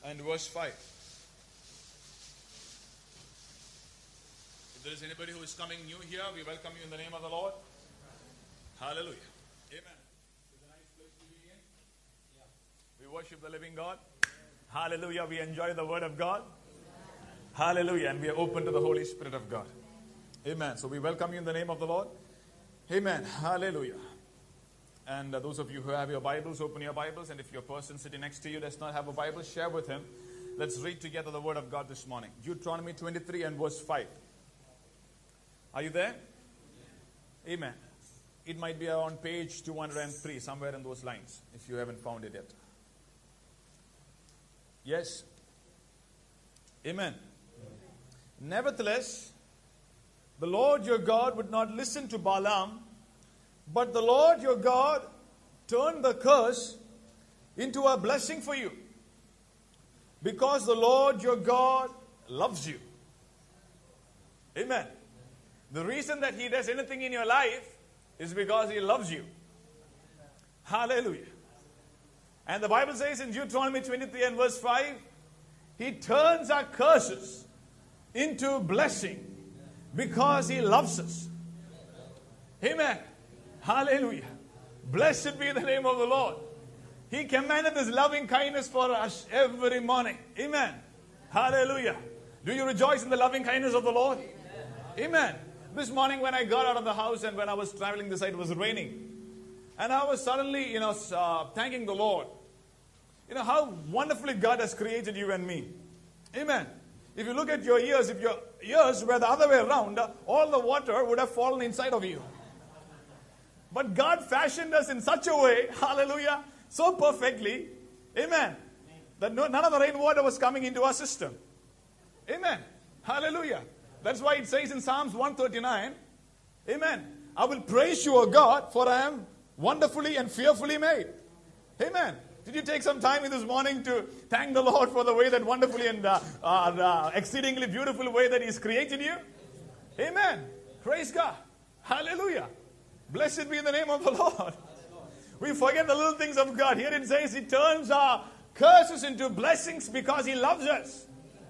and verse 5. If there is anybody who is coming new here, we welcome you in the name of the Lord. Hallelujah. Amen. It's a nice place to be in. We worship the living God. Hallelujah. We enjoy the Word of God. Hallelujah. And we are open to the Holy Spirit of God. Amen. So we welcome you in the name of the Lord. Amen. Hallelujah. And those of you who have your Bibles, open your Bibles. And if your person sitting next to you does not have a Bible, share with him. Let's read together the Word of God this morning. Deuteronomy 23 and verse 5. Are you there? Amen. It might be on page 203, somewhere in those lines, if you haven't found it yet. Yes? Amen. Nevertheless, the Lord your God would not listen to Balaam, but the Lord your God turned the curse into a blessing for you, because the Lord your God loves you. Amen. The reason that He does anything in your life is because He loves you. Hallelujah. And the Bible says in Deuteronomy 23 and verse 5, He turns our curses into blessing because He loves us. Amen. Hallelujah. Blessed be the name of the Lord. He commanded His loving kindness for us every morning. Amen. Hallelujah. Do you rejoice in the loving kindness of the Lord? Amen. This morning when I got out of the house and when I was traveling this side, it was raining. And I was suddenly, thanking the Lord. How wonderfully God has created you and me. Amen. If you look at your ears, if your ears were the other way around, all the water would have fallen inside of you. But God fashioned us in such a way, hallelujah, so perfectly, amen, that none of the rainwater was coming into our system. Amen. Hallelujah. That's why it says in Psalms 139, amen, I will praise you, O God, for I am wonderfully and fearfully made. Amen. Did you take some time in this morning to thank the Lord for the way that wonderfully and exceedingly beautiful way that He's created you? Amen. Praise God. Hallelujah. Blessed be the name of the Lord. We forget the little things of God. Here it says He turns our curses into blessings because He loves us.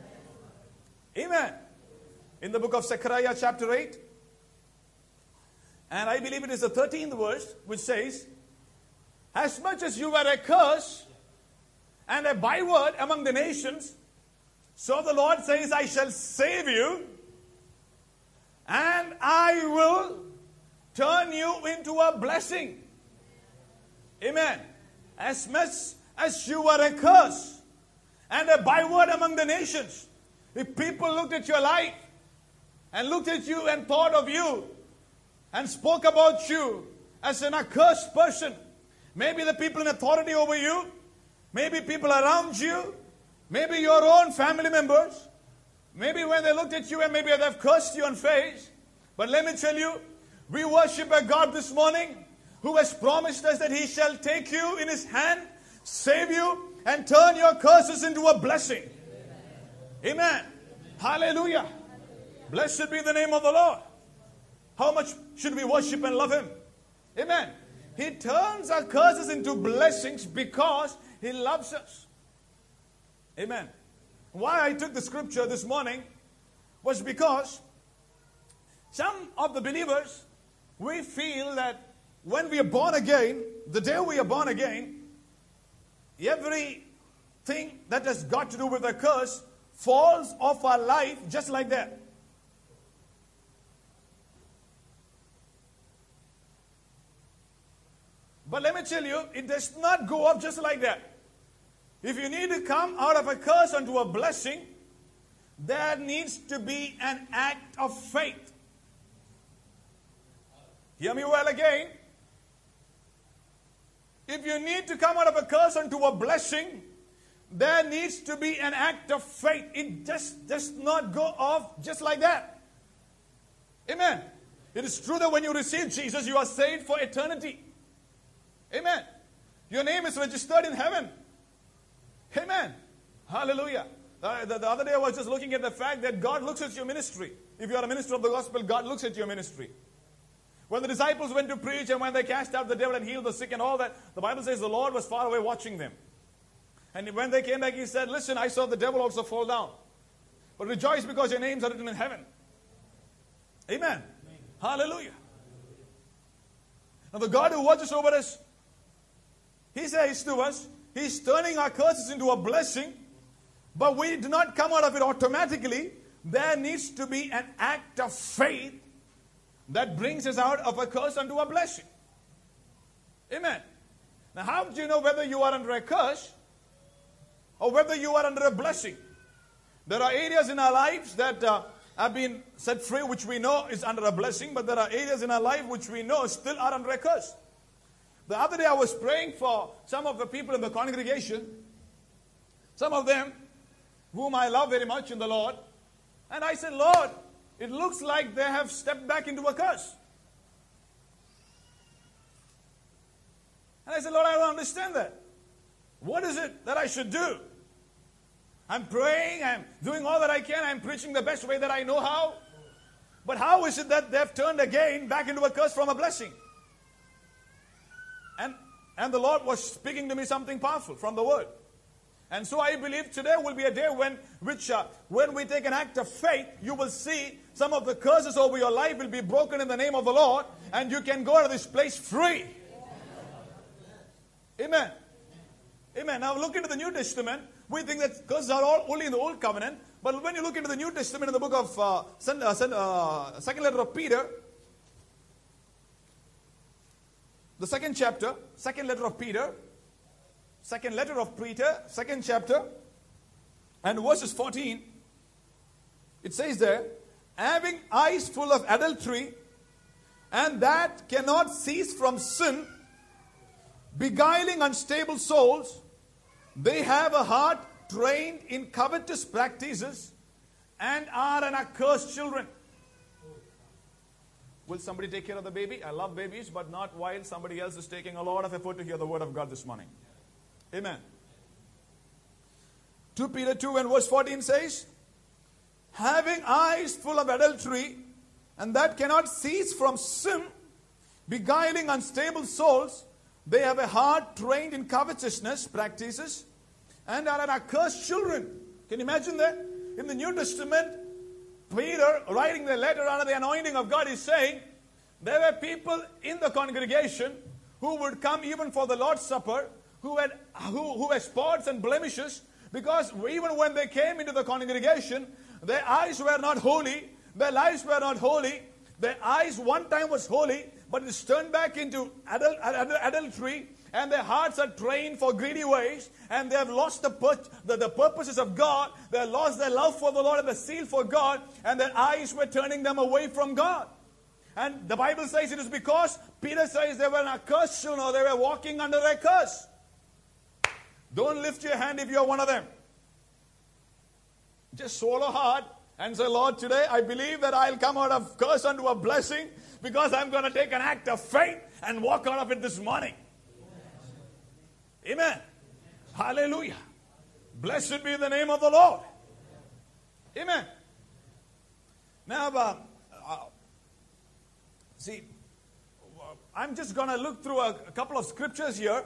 Amen. In the book of Zechariah chapter 8, and I believe it is the 13th verse, which says, as much as you were a curse and a byword among the nations, so the Lord says, I shall save you, and I will turn you into a blessing. Amen. As much as you were a curse and a byword among the nations, if people looked at your life and looked at you and thought of you and spoke about you as an accursed person, maybe the people in authority over you, maybe people around you, maybe your own family members, maybe when they looked at you and maybe they've cursed you on face. But let me tell you, we worship a God this morning who has promised us that He shall take you in His hand, save you, and turn your curses into a blessing. Amen. Hallelujah. Blessed be the name of the Lord. How much should we worship and love Him? Amen. He turns our curses into blessings because He loves us. Amen. Why I took the scripture this morning was because some of the believers, we feel that when we are born again, the day we are born again, everything that has got to do with a curse falls off our life just like that. But let me tell you, it does not go off just like that. If you need to come out of a curse unto a blessing, there needs to be an act of faith. Hear me well again. If you need to come out of a curse unto a blessing, there needs to be an act of faith. It just does not go off just like that. Amen. It is true that when you receive Jesus, you are saved for eternity. Amen. Your name is registered in heaven. Amen. Hallelujah. The other day I was just looking at the fact that God looks at your ministry. If you are a minister of the gospel, God looks at your ministry. When the disciples went to preach and when they cast out the devil and healed the sick and all that, the Bible says the Lord was far away watching them. And when they came back, he said, listen, I saw the devil also fall down. But rejoice because your names are written in heaven. Amen. Hallelujah. Now the God who watches over us, He says to us, He's turning our curses into a blessing. But we do not come out of it automatically. There needs to be an act of faith that brings us out of a curse unto a blessing. Amen. Now how do you know whether you are under a curse or whether you are under a blessing? There are areas in our lives that have been set free, which we know is under a blessing, but there are areas in our life which we know still are under a curse. The other day I was praying for some of the people in the congregation, some of them whom I love very much in the Lord, and I said, Lord, it looks like they have stepped back into a curse. And I said, Lord, I don't understand that. What is it that I should do? I'm praying, I'm doing all that I can, I'm preaching the best way that I know how. But how is it that they've turned again back into a curse from a blessing? And the Lord was speaking to me something powerful from the Word. And so I believe today will be a day when we take an act of faith, you will see some of the curses over your life will be broken in the name of the Lord, and you can go out of this place free. Amen. Amen. Now look into the New Testament. We think that curses are all only in the Old Covenant. But when you look into the New Testament in the book of second letter of Peter, the second chapter, second letter of Peter, second chapter, and verses 14, it says there, having eyes full of adultery, and that cannot cease from sin, beguiling unstable souls, they have a heart trained in covetous practices and are an accursed children. Will somebody take care of the baby? I love babies, but not while somebody else is taking a lot of effort to hear the word of God this morning. Amen. 2 Peter 2 and verse 14 says, having eyes full of adultery, and that cannot cease from sin, beguiling unstable souls, they have a heart trained in covetousness practices and are an accursed children. Can you imagine that? In the New Testament, Peter, writing the letter under the anointing of God, is saying there were people in the congregation who would come even for the Lord's Supper, who had spots and blemishes, because even when they came into the congregation, their eyes were not holy, their lives were not holy. Their eyes one time was holy, but it's turned back into adultery, and their hearts are trained for greedy ways, and they have lost the purposes of God. They have lost their love for the Lord and the zeal for God, and their eyes were turning them away from God. And the Bible says it is because Peter says they were an accursed children, or they were walking under a curse. Don't lift your hand if you are one of them. Just swallow hard and say, Lord, today I believe that I'll come out of curse unto a blessing, because I'm going to take an act of faith and walk out of it this morning. Amen. Hallelujah. Blessed be the name of the Lord. Amen. Now, see, I'm just going to look through a couple of scriptures here,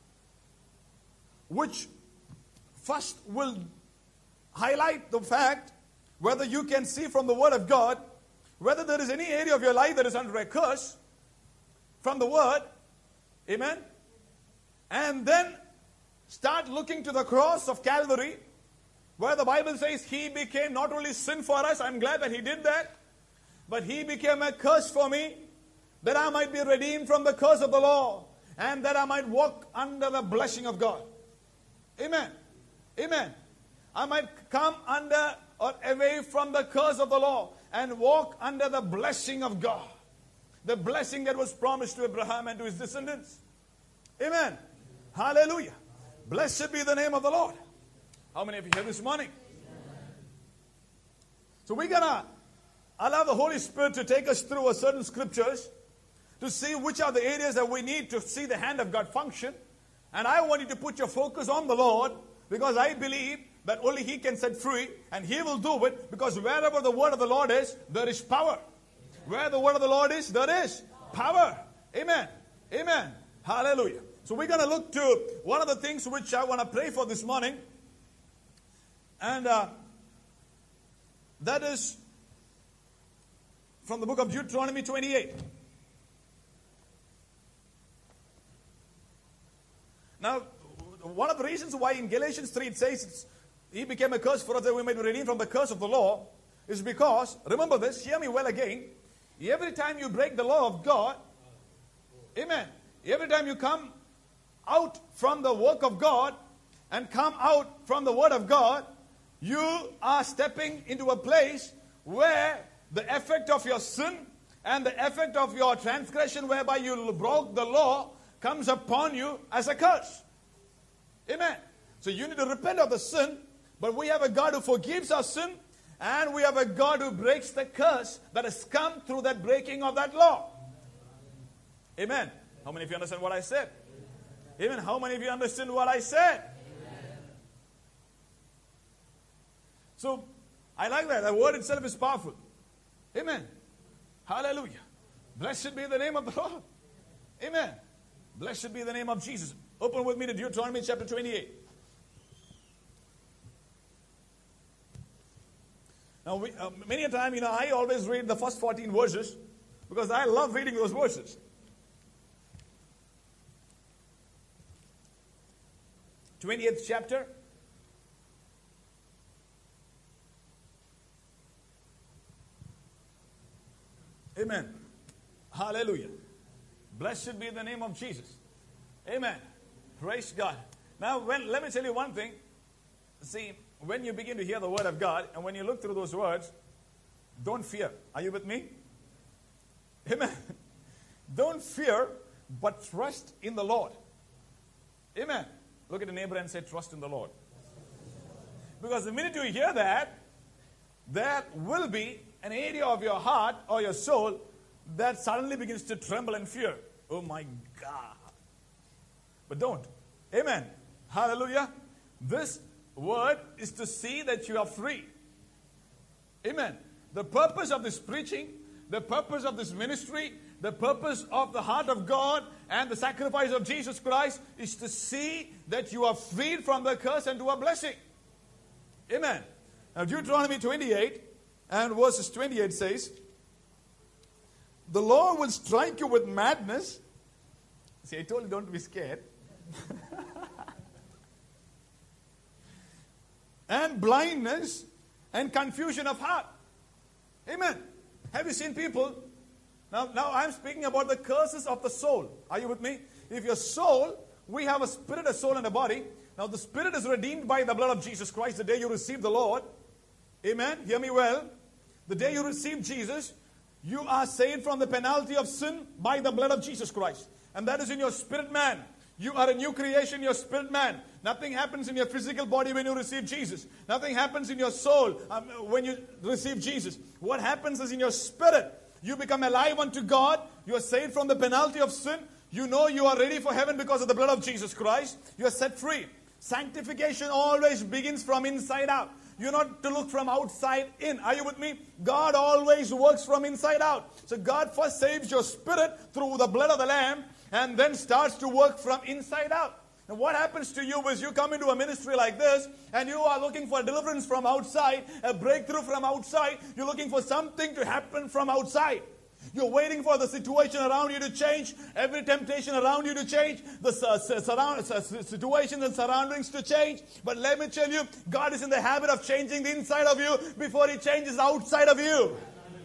which first will highlight the fact whether you can see from the Word of God whether there is any area of your life that is under a curse from the Word. Amen. And then start looking to the cross of Calvary, where the Bible says He became not only sin for us, I'm glad that He did that, but He became a curse for me, that I might be redeemed from the curse of the law, and that I might walk under the blessing of God. Amen. Amen. I might come under or away from the curse of the law and walk under the blessing of God. The blessing that was promised to Abraham and to his descendants. Amen. Hallelujah. Blessed be the name of the Lord. How many of you here this morning? So we're going to allow the Holy Spirit to take us through a certain scriptures to see which are the areas that we need to see the hand of God function. And I want you to put your focus on the Lord, because I believe that only He can set free, and He will do it, because wherever the word of the Lord is, there is power. Where the word of the Lord is, there is power. Amen. Amen. Hallelujah. So we're going to look to one of the things which I want to pray for this morning. And that is from the book of Deuteronomy 28. Now, one of the reasons why in Galatians 3 it says he became a curse for us that we might be redeemed from the curse of the law is because, remember this, hear me well again, every time you break the law of God, amen, every time you come out from the work of God and come out from the word of God, you are stepping into a place where the effect of your sin and the effect of your transgression whereby you broke the law comes upon you as a curse. Amen. So you need to repent of the sin, but we have a God who forgives our sin, and we have a God who breaks the curse that has come through that breaking of that law. Amen. How many of you understand what I said? Amen. How many of you understand what I said? So, I like that. The word itself is powerful. Amen. Hallelujah. Blessed be the name of the Lord. Amen. Blessed be the name of Jesus. Open with me to Deuteronomy chapter 28. Now, many a time, I always read the first 14 verses because I love reading those verses. 28th chapter. Amen. Hallelujah. Blessed be the name of Jesus. Amen. Praise God. Now, let me tell you one thing. See, when you begin to hear the word of God, and when you look through those words, don't fear. Are you with me? Amen. Don't fear, but trust in the Lord. Amen. Look at the neighbor and say, trust in the Lord. Because the minute you hear that, there will be an area of your heart or your soul that suddenly begins to tremble and fear. Oh my God. But don't. Amen. Hallelujah. This word is to see that you are free. Amen. The purpose of this preaching, the purpose of this ministry, the purpose of the heart of God and the sacrifice of Jesus Christ is to see that you are freed from the curse and to a blessing. Amen. Now Deuteronomy 28 and verses 28 says, the Lord will strike you with madness. See, I told you don't be scared. And blindness and confusion of heart. Amen. Have you seen people? Now I'm speaking about the curses of the soul. Are you with me? If your soul, we have a spirit, a soul, and a body. Now the spirit is redeemed by the blood of Jesus Christ the day you receive the Lord. Amen. Hear me well. The day you receive Jesus, you are saved from the penalty of sin by the blood of Jesus Christ. And that is in your spirit man. You are a new creation in your spirit man. Nothing happens in your physical body when you receive Jesus. Nothing happens in your soul when you receive Jesus. What happens is in your spirit. You become alive unto God. You are saved from the penalty of sin. You know you are ready for heaven because of the blood of Jesus Christ. You are set free. Sanctification always begins from inside out. You're not to look from outside in. Are you with me? God always works from inside out. So God first saves your spirit through the blood of the Lamb and then starts to work from inside out. Now what happens to you is you come into a ministry like this and you are looking for deliverance from outside, a breakthrough from outside. You're looking for something to happen from outside. You're waiting for the situation around you to change, every temptation around you to change, the situations and surroundings to change. But let me tell you, God is in the habit of changing the inside of you before He changes the outside of you.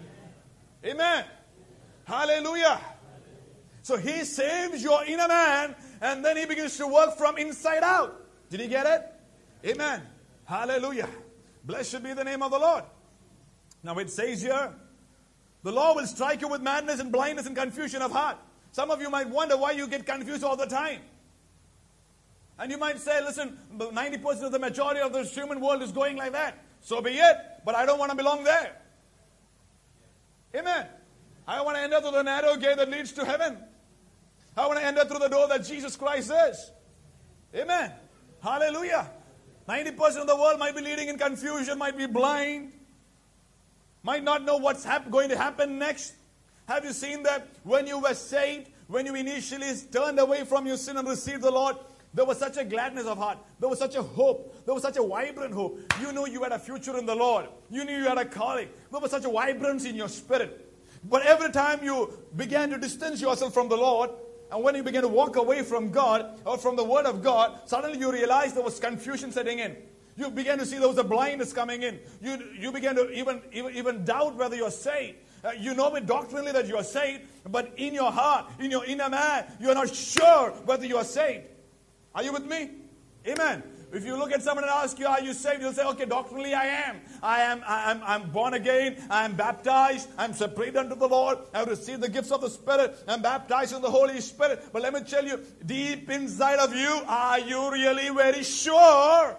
Amen. Hallelujah. So He saves your inner man and then He begins to work from inside out. Did you get it? Amen. Hallelujah. Blessed be the name of the Lord. Now it says here, the Lord will strike you with madness and blindness and confusion of heart. Some of you might wonder why you get confused all the time. And you might say, listen, 90% of the majority of the human world is going like that. So be it, but I don't want to belong there. Amen. I want to enter through the narrow gate that leads to heaven. I want to enter through the door that Jesus Christ is. Amen. Hallelujah. 90% of the world might be leading in confusion, might be blind, might not know what's going to happen next. Have you seen that when you were saved, when you initially turned away from your sin and received the Lord, there was such a gladness of heart. There was such a hope. There was such a vibrant hope. You knew you had a future in the Lord. You knew you had a calling. There was such a vibrancy in your spirit. But every time you began to distance yourself from the Lord, and when you began to walk away from God or from the Word of God, suddenly you realized there was confusion setting in. You began to see there was a blindness coming in. You began to even doubt whether you're saved. You know it doctrinally that you are saved, but in your heart, in your inner man, you are not sure whether you are saved. Are you with me? Amen. If you look at someone and ask you, are you saved? You'll say, okay, doctrinally I am. I'm born again. I'm baptized. I'm separated unto the Lord. I've received the gifts of the Spirit. I'm baptized in the Holy Spirit. But let me tell you, deep inside of you, are you really very sure?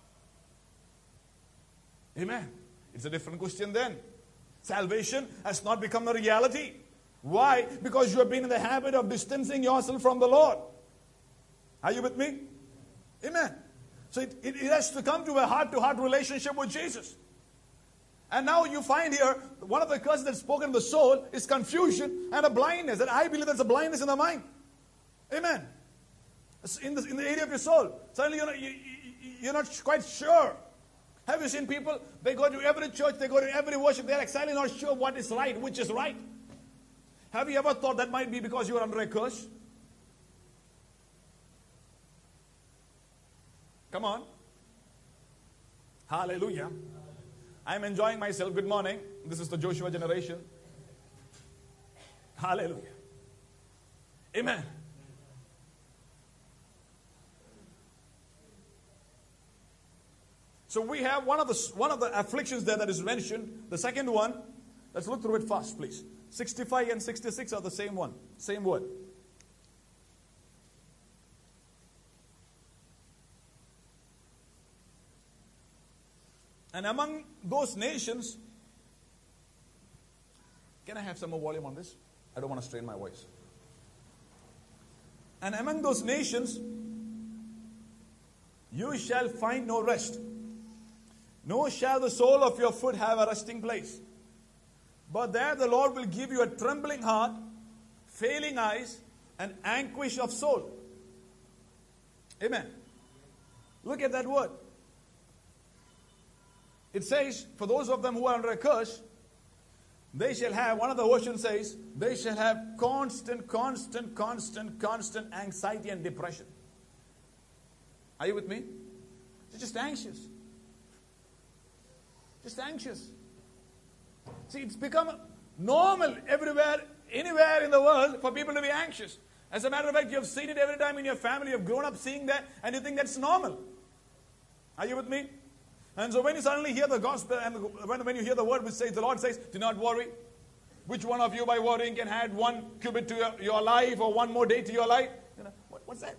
Amen. It's a different question then. Salvation has not become a reality. Why? Because you have been in the habit of distancing yourself from the Lord. Are you with me? Amen. So it has to come to a heart-to-heart relationship with Jesus. And now you find here, one of the curses that's spoken in the soul is confusion and a blindness. And I believe there's a blindness in the mind. Amen. In the area of your soul. Suddenly you're not quite sure. Have you seen people? They go to every church, they go to every worship, they're exactly not sure what is right, which is right. Have you ever thought that might be because you are under a curse? Come on. Hallelujah. I'm enjoying myself. Good morning. This is the Joshua generation. Hallelujah. Amen. So we have one of the afflictions there that is mentioned. The second one, let's look through it fast, please. 65 and 66 are the same one, same word. And among those nations, can I have some more volume on this? I don't want to strain my voice. And among those nations, you shall find no rest. Nor shall the sole of your foot have a resting place. But there the Lord will give you a trembling heart, failing eyes, and anguish of soul. Amen. Look at that word. It says, for those of them who are under a curse, they shall have, one of the versions says, they shall have constant anxiety and depression. Are you with me? They're just anxious. Just anxious. See, it's become normal everywhere, anywhere in the world for people to be anxious. As a matter of fact, you have seen it every time in your family. You have grown up seeing that and you think that's normal. Are you with me? And so when you suddenly hear the gospel and when you hear the word which says, the Lord says, do not worry. Which one of you by worrying can add 1 cubit to your life or 1 more day to your life? You know, what's that?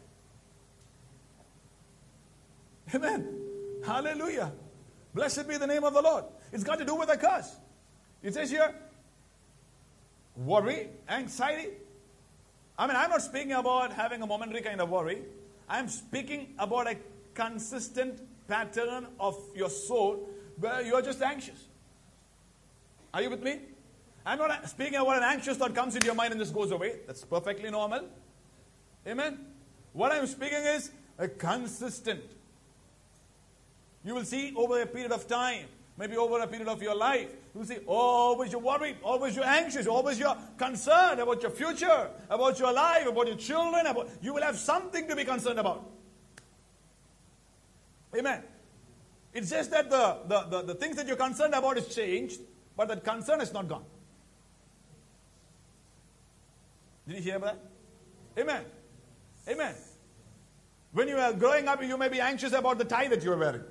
Amen. Hallelujah. Blessed be the name of the Lord. It's got to do with a curse. It says here, worry, anxiety. I mean, I'm not speaking about having a momentary kind of worry. I'm speaking about a consistent pattern of your soul where you're just anxious. Are you with me? I'm not speaking about an anxious thought comes into your mind and just goes away. That's perfectly normal. Amen. What I'm speaking is a consistent. You will see over a period of time, maybe over a period of your life, you will see always you're worried, always you're anxious, always you're concerned about your future, about your life, about your children. You will have something to be concerned about. Amen. It's just that the things that you're concerned about is changed, but that concern is not gone. Did you hear that? Amen. Amen. When you are growing up, you may be anxious about the tie that you are wearing.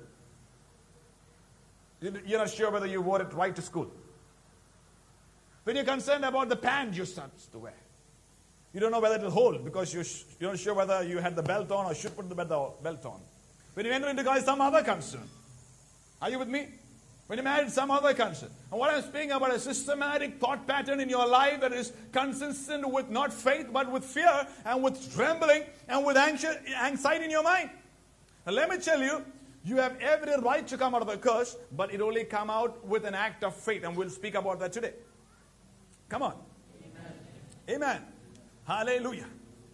You're not sure whether you wore it right to school. When you're concerned about the pant you start to wear, you don't know whether it will hold because you're not sure whether you had the belt on or should put the belt on. When you enter into college, some other concern. Are you with me? When you're married, some other concern. And what I'm speaking about is a systematic thought pattern in your life that is consistent with not faith, but with fear and with trembling and with anxiety in your mind. And let me tell you, you have every right to come out of the curse, but it only come out with an act of faith. And we'll speak about that today. Come on. Amen. Amen. Hallelujah.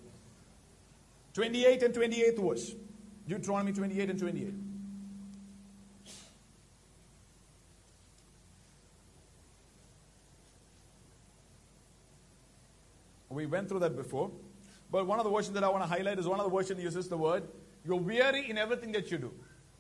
28 and 28th verse. Deuteronomy 28 and 28. We went through that before. But one of the versions that I want to highlight is one of the versions that uses the word, you're weary in everything that you do.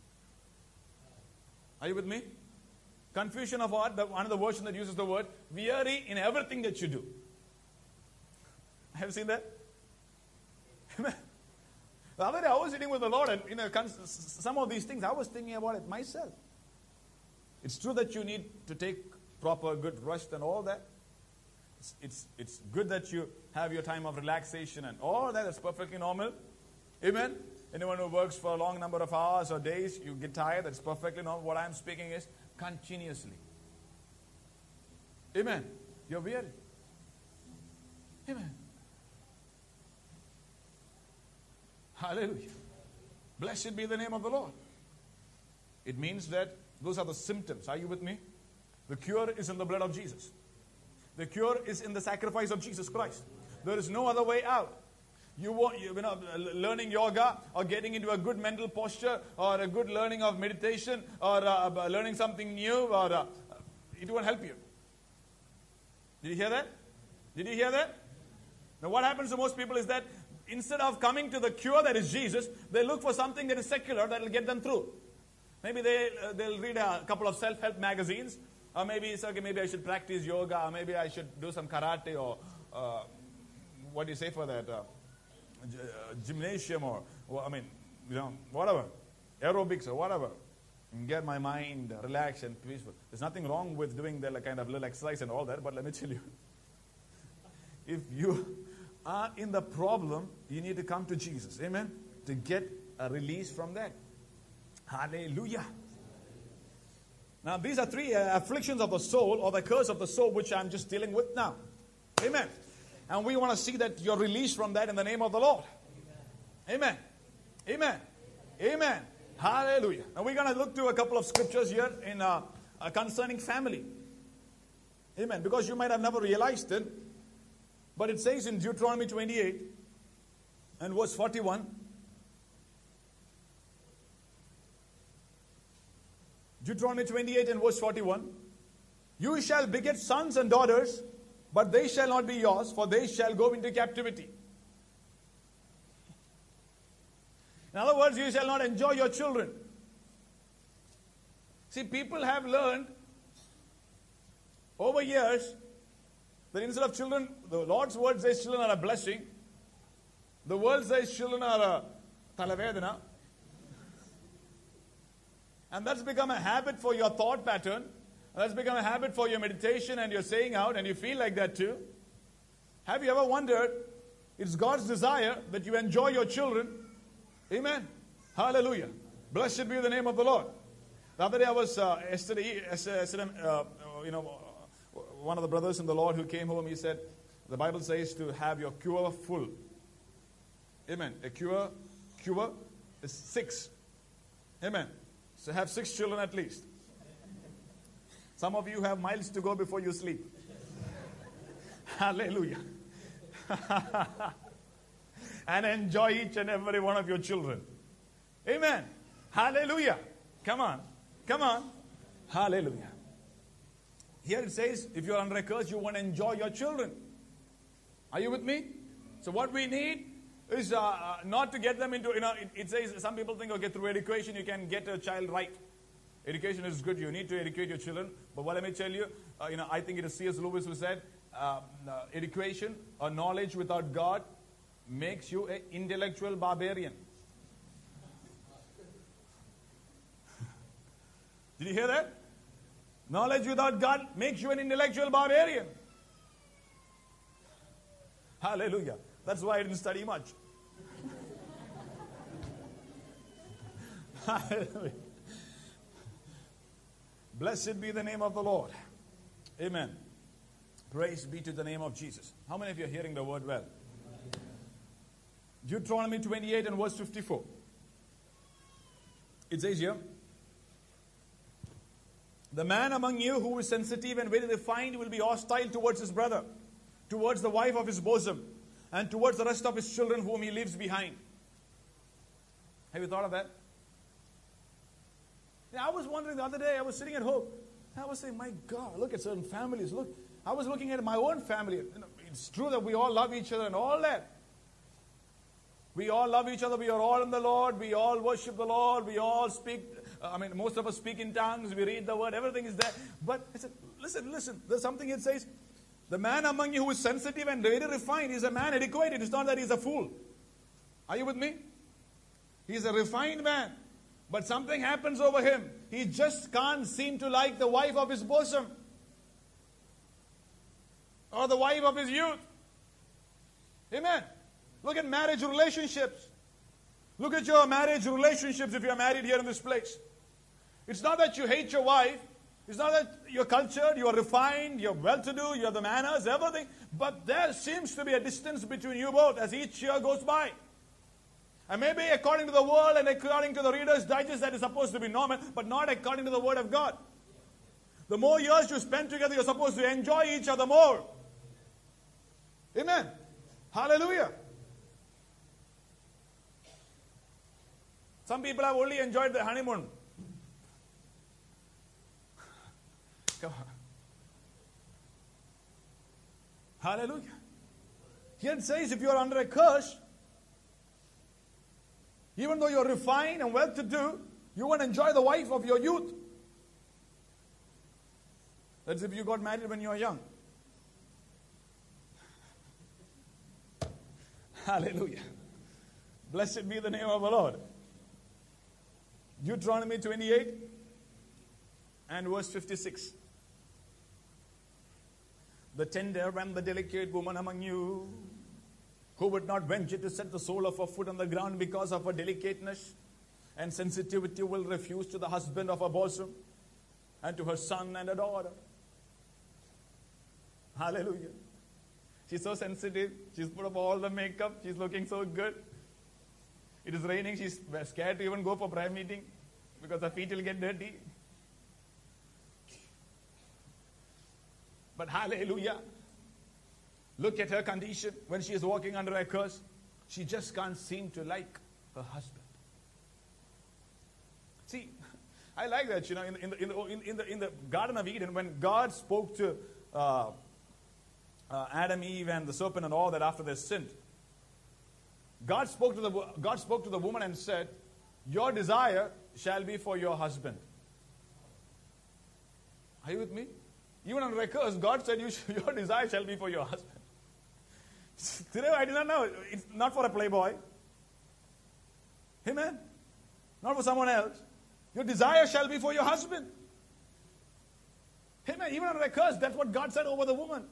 Are you with me? Confusion of heart, one of the versions that uses the word, weary in everything that you do. Have you seen that? Amen. The other day I was sitting with the Lord and some of these things I was thinking about it myself. It's true that you need to take proper good rest and all that. It's good that you have your time of relaxation and all that. That's perfectly normal. Amen. Anyone who works for a long number of hours or days, you get tired. That's perfectly normal. What I'm speaking is continuously. Amen. You're weary. Amen. Hallelujah. Blessed be the name of the Lord. It means that those are the symptoms. Are you with me? The cure is in the blood of Jesus. The cure is in the sacrifice of Jesus Christ. There is no other way out. Learning yoga or getting into a good mental posture or a good learning of meditation or learning something new, or it won't help you. Did you hear that? Did you hear that? Now what happens to most people is that instead of coming to the cure that is Jesus, they look for something that is secular that will get them through. Maybe they'll read a couple of self-help magazines, or maybe it's okay, maybe I should practice yoga, or maybe I should do some karate, or what do you say for that? Gymnasium, or whatever, aerobics or whatever, and get my mind relaxed and peaceful. There's nothing wrong with doing that kind of little exercise and all that, but let me tell you, if you are in the problem, you need to come to Jesus, amen, to get a release from that. Hallelujah. Now these are three afflictions of the soul, or the curse of the soul, which I'm just dealing with now. Amen. And we want to see that you're released from that in the name of the Lord. Amen. Amen. Amen. Hallelujah. Now we're going to look to a couple of scriptures here in concerning family. Amen. Because you might have never realized it, but it says in Deuteronomy 28 and verse 41. Deuteronomy 28 and verse 41. You shall beget sons and daughters, but they shall not be yours, for they shall go into captivity. In other words, you shall not enjoy your children. See, people have learned over years that instead of children, the Lord's word says children are a blessing. The world says children are a talavedana. And that's become a habit for your thought pattern. That's become a habit for your meditation and your saying out, and you feel like that too. Have you ever wondered, it's God's desire that you enjoy your children? Amen. Hallelujah. Blessed be the name of the Lord. The other day I was, yesterday, one of the brothers in the Lord who came home, he said, the Bible says to have your cure full. Amen. A cure is 6. Amen. So have 6 children at least. Some of you have miles to go before you sleep. Hallelujah. And enjoy each and every one of your children. Amen. Hallelujah. Come on. Come on. Hallelujah. Here it says, if you're under a curse, you won't enjoy your children. Are you with me? So what we need is not to get them into, it says, some people think, okay, through education you can get a child right. Education is good. You need to educate your children. But what let me tell you, I think it is C.S. Lewis who said, education or knowledge without God makes you an intellectual barbarian. Did you hear that? Knowledge without God makes you an intellectual barbarian. Hallelujah. That's why I didn't study much. Hallelujah. Blessed be the name of the Lord. Amen. Praise be to the name of Jesus. How many of you are hearing the word well? Deuteronomy 28 and verse 54. It says here, the man among you who is sensitive and very refined will be hostile towards his brother, towards the wife of his bosom. and towards the rest of his children whom he leaves behind. Have you thought of that? Yeah, I was wondering the other day, I was sitting at home. I was saying, my God, look at certain families. Look, I was looking at my own family. You know, it's true that we all love each other and all that. We all love each other. We are all in the Lord. We all worship the Lord. We all speak. Most of us speak in tongues. We read the word. Everything is there. But I said, listen. There's something it says. The man among you who is sensitive and very refined is a man educated. It's not that he's a fool. Are you with me? He's a refined man. But something happens over him. He just can't seem to like the wife of his bosom. Or the wife of his youth. Amen. Look at marriage relationships. Look at your marriage relationships if you're married here in this place. It's not that you hate your wife. It's not that you're cultured, you're refined, you're well-to-do, you have the manners, everything. But there seems to be a distance between you both as each year goes by. And maybe according to the world and according to the Reader's Digest that is supposed to be normal, but not according to the Word of God. The more years you spend together, you're supposed to enjoy each other more. Amen. Hallelujah. Some people have only enjoyed the honeymoon. Come on. Hallelujah. Here it says if you are under a curse, even though you're refined and well-to-do, you won't enjoy the wife of your youth. That's if you got married when you were young. Hallelujah. Blessed be the name of the Lord. Deuteronomy 28 and verse 56. The tender and the delicate woman among you, who would not venture to set the sole of her foot on the ground because of her delicateness and sensitivity, will refuse to the husband of her bosom and to her son and her daughter. Hallelujah. She's so sensitive. She's put up all the makeup. She's looking so good. It is raining. She's scared to even go for prayer meeting because her feet will get dirty. But hallelujah. Look at her condition when she is walking under a curse. She just can't seem to like her husband. See, I like that, you know, in the Garden of Eden, when God spoke to Adam, Eve, and the serpent and all that after they sinned, God spoke to the woman and said, your desire shall be for your husband. Are you with me? Even under a curse, God said, your desire shall be for your husband. Today, I did not know. It's not for a playboy. Amen. Not for someone else. Your desire shall be for your husband. Amen. Even under a curse, that's what God said over the woman.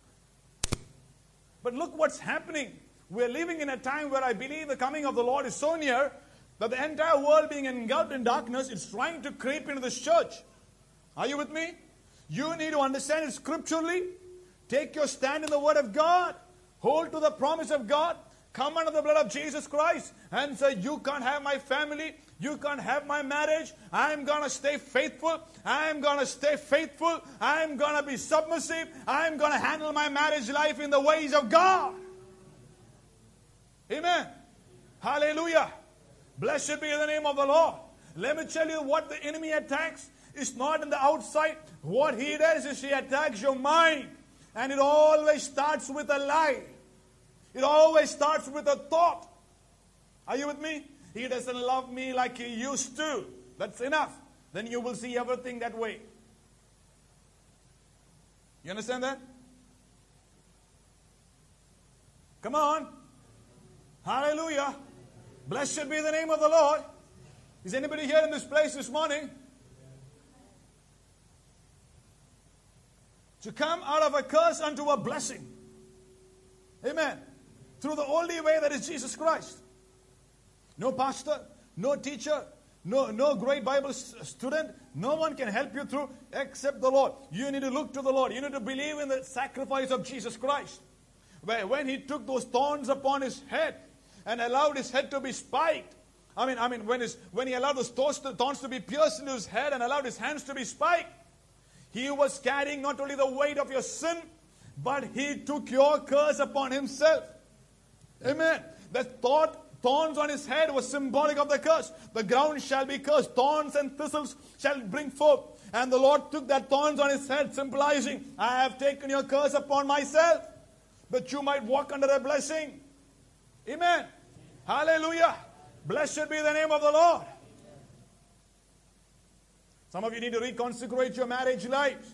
But look what's happening. We're living in a time where I believe the coming of the Lord is so near that the entire world being engulfed in darkness is trying to creep into this church. Are you with me? You need to understand it scripturally. Take your stand in the Word of God. Hold to the promise of God. Come under the blood of Jesus Christ and say, you can't have my family. You can't have my marriage. I'm going to stay faithful. I'm going to stay faithful. I'm going to be submissive. I'm going to handle my marriage life in the ways of God. Amen. Hallelujah. Blessed be the name of the Lord. Let me tell you what the enemy attacks. It's not in the outside. What he does is he attacks your mind. And it always starts with a lie. It always starts with a thought. Are you with me? He doesn't love me like he used to. That's enough. Then you will see everything that way. You understand that? Come on. Hallelujah. Blessed be the name of the Lord. Is anybody here in this place this morning? To come out of a curse unto a blessing. Amen. Through the only way, that is Jesus Christ. No pastor, no teacher, no great Bible student. No one can help you through except the Lord. You need to look to the Lord. You need to believe in the sacrifice of Jesus Christ. When he took those thorns upon his head and allowed his head to be spiked. When he allowed those thorns to be pierced into his head and allowed his hands to be spiked. He was carrying not only the weight of your sin, but he took your curse upon himself. Amen. The thorns on his head was symbolic of the curse. The ground shall be cursed. Thorns and thistles shall bring forth. And the Lord took that thorns on his head, symbolizing, I have taken your curse upon myself, that you might walk under a blessing. Amen. Hallelujah. Blessed be the name of the Lord. Some of you need to reconsecrate your marriage lives.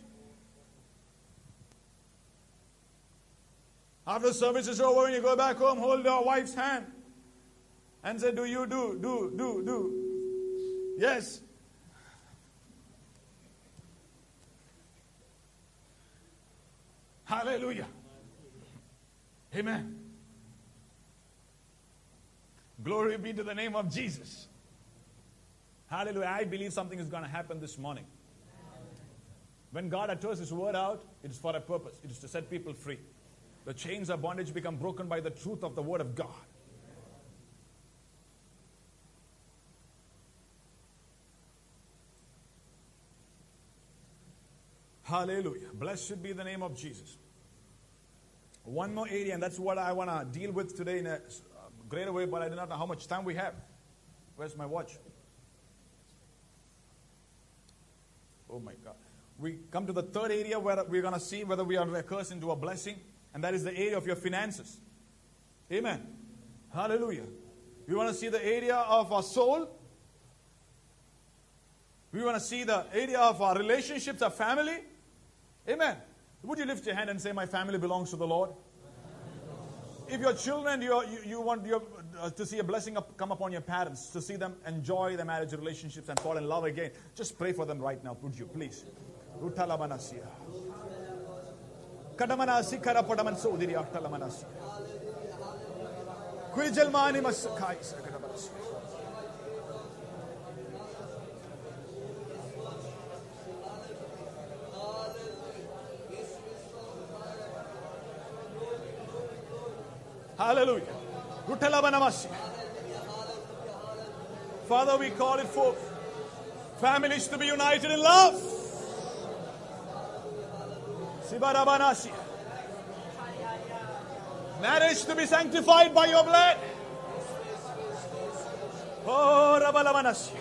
After the service is over, when you go back home, hold your wife's hand and say, do. Yes. Hallelujah. Amen. Glory be to the name of Jesus. Hallelujah. I believe something is going to happen this morning. When God utters His word out, it is for a purpose. It is to set people free. The chains of bondage become broken by the truth of the word of God. Hallelujah. Blessed be the name of Jesus. One more area, and that's what I want to deal with today in a greater way, but I do not know how much time we have. Where's my watch? Oh my God. We come to the third area where we're going to see whether we are a curse into a blessing, and that is the area of your finances. Amen. Hallelujah. We want to see the area of our soul. We want to see the area of our relationships, our family. Amen. Would you lift your hand and say, my family belongs to the Lord? If your children, you want to see a blessing come upon your parents, to see them enjoy their marriage relationships and fall in love again, just pray for them right now, would you, please? Utalamanasiya. Kadamanasi karapadaman sodiri atalamanasi. Kuijalmani masakai sakadamanasi. Hallelujah. Father, we call it forth. Families to be united in love. Marriage to be sanctified by your blood. Oh, Rabalamanasi.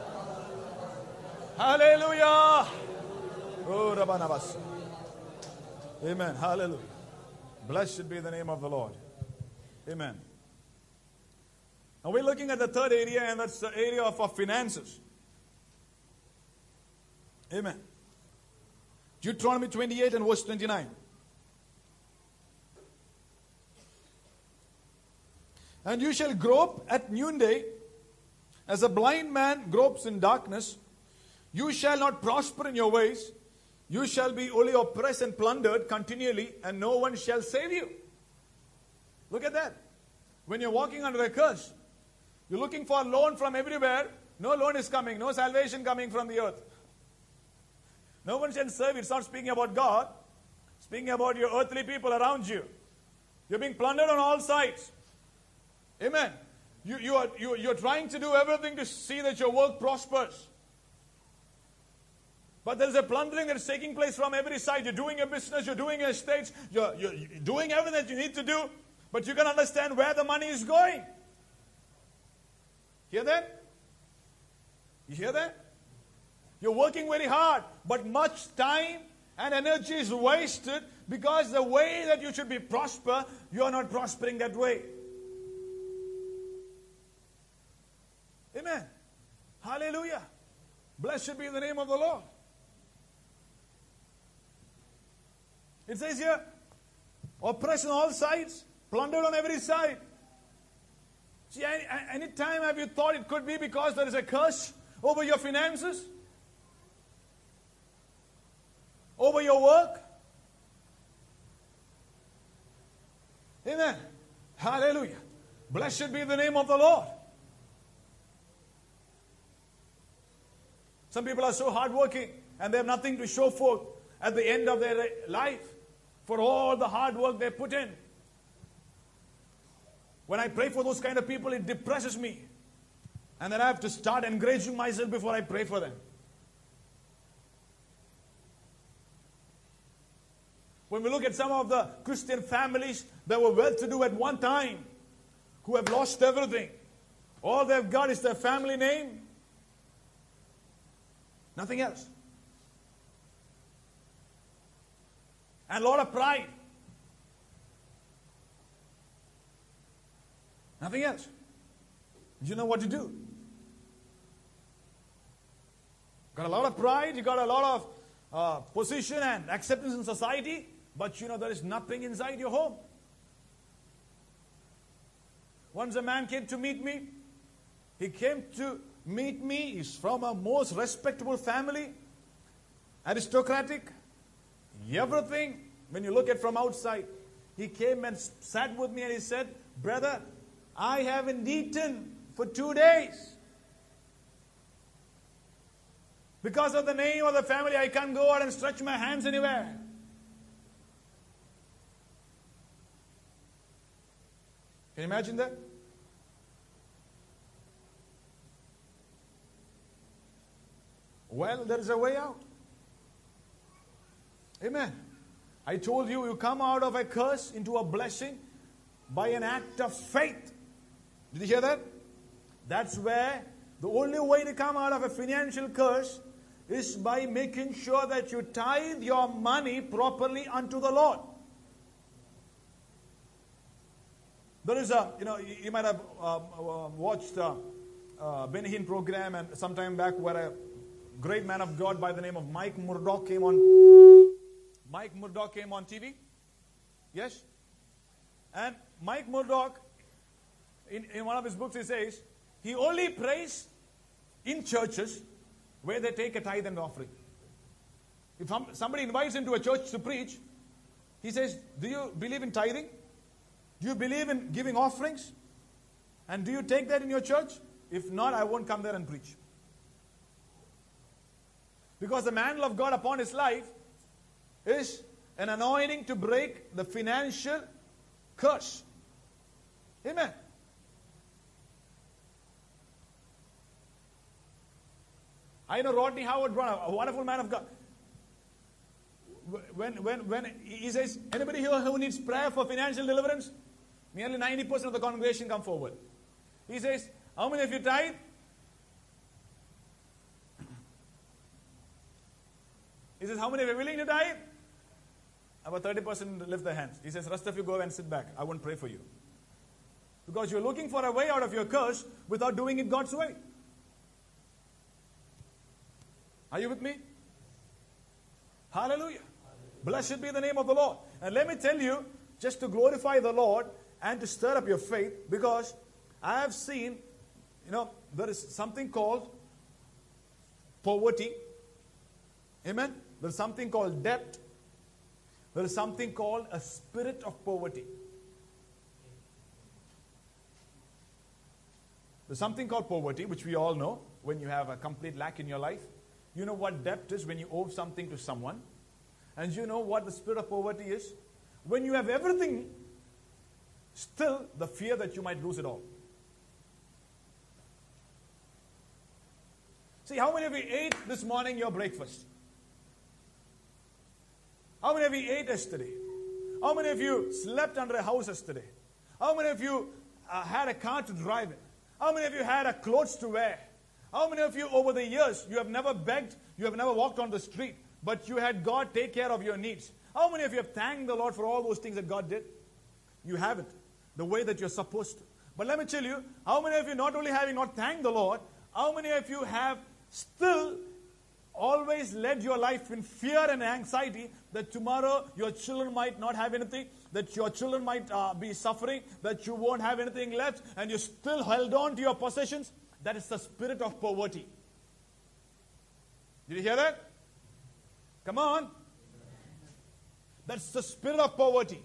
Hallelujah. Oh, Rabanavasi. Amen. Hallelujah. Blessed be the name of the Lord. Amen. Now we're looking at the third area, and that's the area of our finances. Amen. Deuteronomy 28 and verse 29. And you shall grope at noonday, as a blind man gropes in darkness. You shall not prosper in your ways. You shall be only oppressed and plundered continually, and no one shall save you. Look at that. When you're walking under a curse, you're looking for a loan from everywhere. No loan is coming. No salvation coming from the earth. No one shall serve you. It's not speaking about God. It's speaking about your earthly people around you. You're being plundered on all sides. Amen. You're trying to do everything to see that your work prospers. But there's a plundering that's taking place from every side. You're doing your business. You're doing your estates. You're doing everything that you need to do. But you can understand where the money is going. Hear that? You hear that? You're working very hard, but much time and energy is wasted because the way that you should be prosper, you are not prospering that way. Amen. Hallelujah. Blessed be the name of the Lord. It says here, oppressed on all sides, plundered on every side. See, any time have you thought it could be because there is a curse over your finances? Over your work? Amen. Hallelujah. Blessed be the name of the Lord. Some people are so hardworking and they have nothing to show forth at the end of their life for all the hard work they put in. When I pray for those kind of people, it depresses me. And then I have to start encouraging myself before I pray for them. When we look at some of the Christian families that were well-to-do at one time, who have lost everything. All they've got is their family name. Nothing else. And a lot of pride. Nothing else. You know what to do. Got a lot of pride, you got a lot of position and acceptance in society, but you know there is nothing inside your home. Once a man came to meet me. He came to meet me. He's from a most respectable family, aristocratic, everything. When you look at from outside, he came and sat with me and he said, "Brother, I haven't eaten for 2 days. Because of the name of the family, I can't go out and stretch my hands anywhere." Can you imagine that? Well, there is a way out. Amen. I told you, you come out of a curse into a blessing by an act of faith. Did you hear that? That's where the only way to come out of a financial curse is by making sure that you tithe your money properly unto the Lord. There is a, you might have watched Benny Hinn program and some time back where a great man of God by the name of Mike Murdock came on TV. Yes? And Mike Murdock, in one of his books, he says, he only prays in churches where they take a tithe and offering. If somebody invites him to a church to preach, he says, "Do you believe in tithing? Do you believe in giving offerings? And do you take that in your church? If not, I won't come there and preach." Because the mantle of God upon his life is an anointing to break the financial curse. Amen. I know Rodney Howard, a wonderful man of God. When he says, "Anybody here who needs prayer for financial deliverance?" Nearly 90% of the congregation come forward. He says, "How many of you tithe?" He says, "How many of you are willing to tithe?" About 30% lift their hands. He says, "Rest of you go and sit back. I won't pray for you." Because you're looking for a way out of your curse without doing it God's way. Are you with me? Hallelujah. Blessed be the name of the Lord. And let me tell you, just to glorify the Lord and to stir up your faith, because I have seen, there is something called poverty. Amen. There is something called debt. There is something called a spirit of poverty. There's something called poverty, which we all know, when you have a complete lack in your life. You know what debt is when you owe something to someone. And you know what the spirit of poverty is? When you have everything, still the fear that you might lose it all. See, how many of you ate this morning your breakfast? How many of you ate yesterday? How many of you slept under a house yesterday? How many of you had a car to drive in? How many of you had a clothes to wear? How many of you over the years, you have never begged, you have never walked on the street, but you had God take care of your needs? How many of you have thanked the Lord for all those things that God did? You haven't, the way that you're supposed to. But let me tell you, how many of you not only having not thanked the Lord, how many of you have still always led your life in fear and anxiety that tomorrow your children might not have anything, that your children might be suffering, that you won't have anything left, and you still held on to your possessions? That is the spirit of poverty. Did you hear that? Come on. That's the spirit of poverty.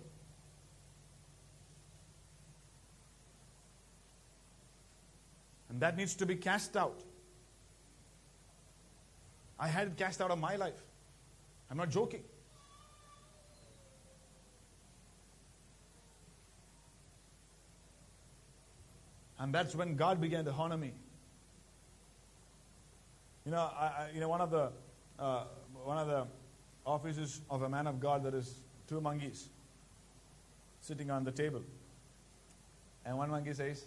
And that needs to be cast out. I had it cast out of my life. I'm not joking. And that's when God began to honor me. One of the offices of a man of God, there is two monkeys sitting on the table. And one monkey says,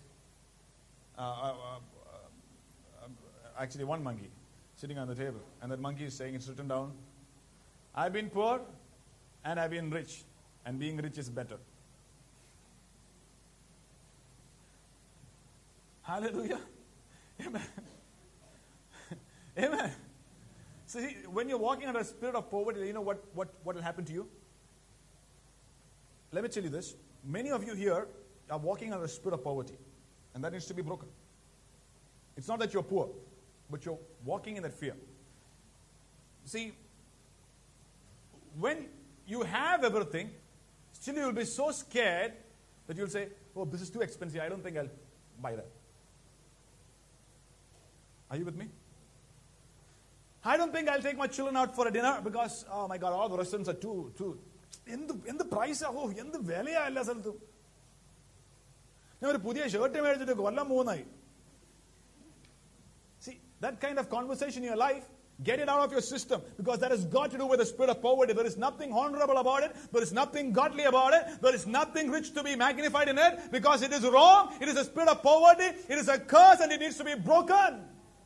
actually one monkey sitting on the table. And that monkey is saying, it's written down, I've been poor and I've been rich. And being rich is better. Hallelujah. Amen. Amen. So see, when you're walking under a spirit of poverty, you know what will happen to you? Let me tell you this. Many of you here are walking under a spirit of poverty. And that needs to be broken. It's not that you're poor, but you're walking in that fear. See, when you have everything, still you'll be so scared that you'll say, oh, this is too expensive. I don't think I'll buy that. Are you with me? I don't think I'll take my children out for a dinner because, oh my God, all the restaurants are too. In the price, oh, in the value, Allah saltu. See, that kind of conversation in your life, get it out of your system, because that has got to do with the spirit of poverty. There is nothing honorable about it. There is nothing godly about it. There is nothing rich to be magnified in it, because it is wrong. It is a spirit of poverty. It is a curse and it needs to be broken.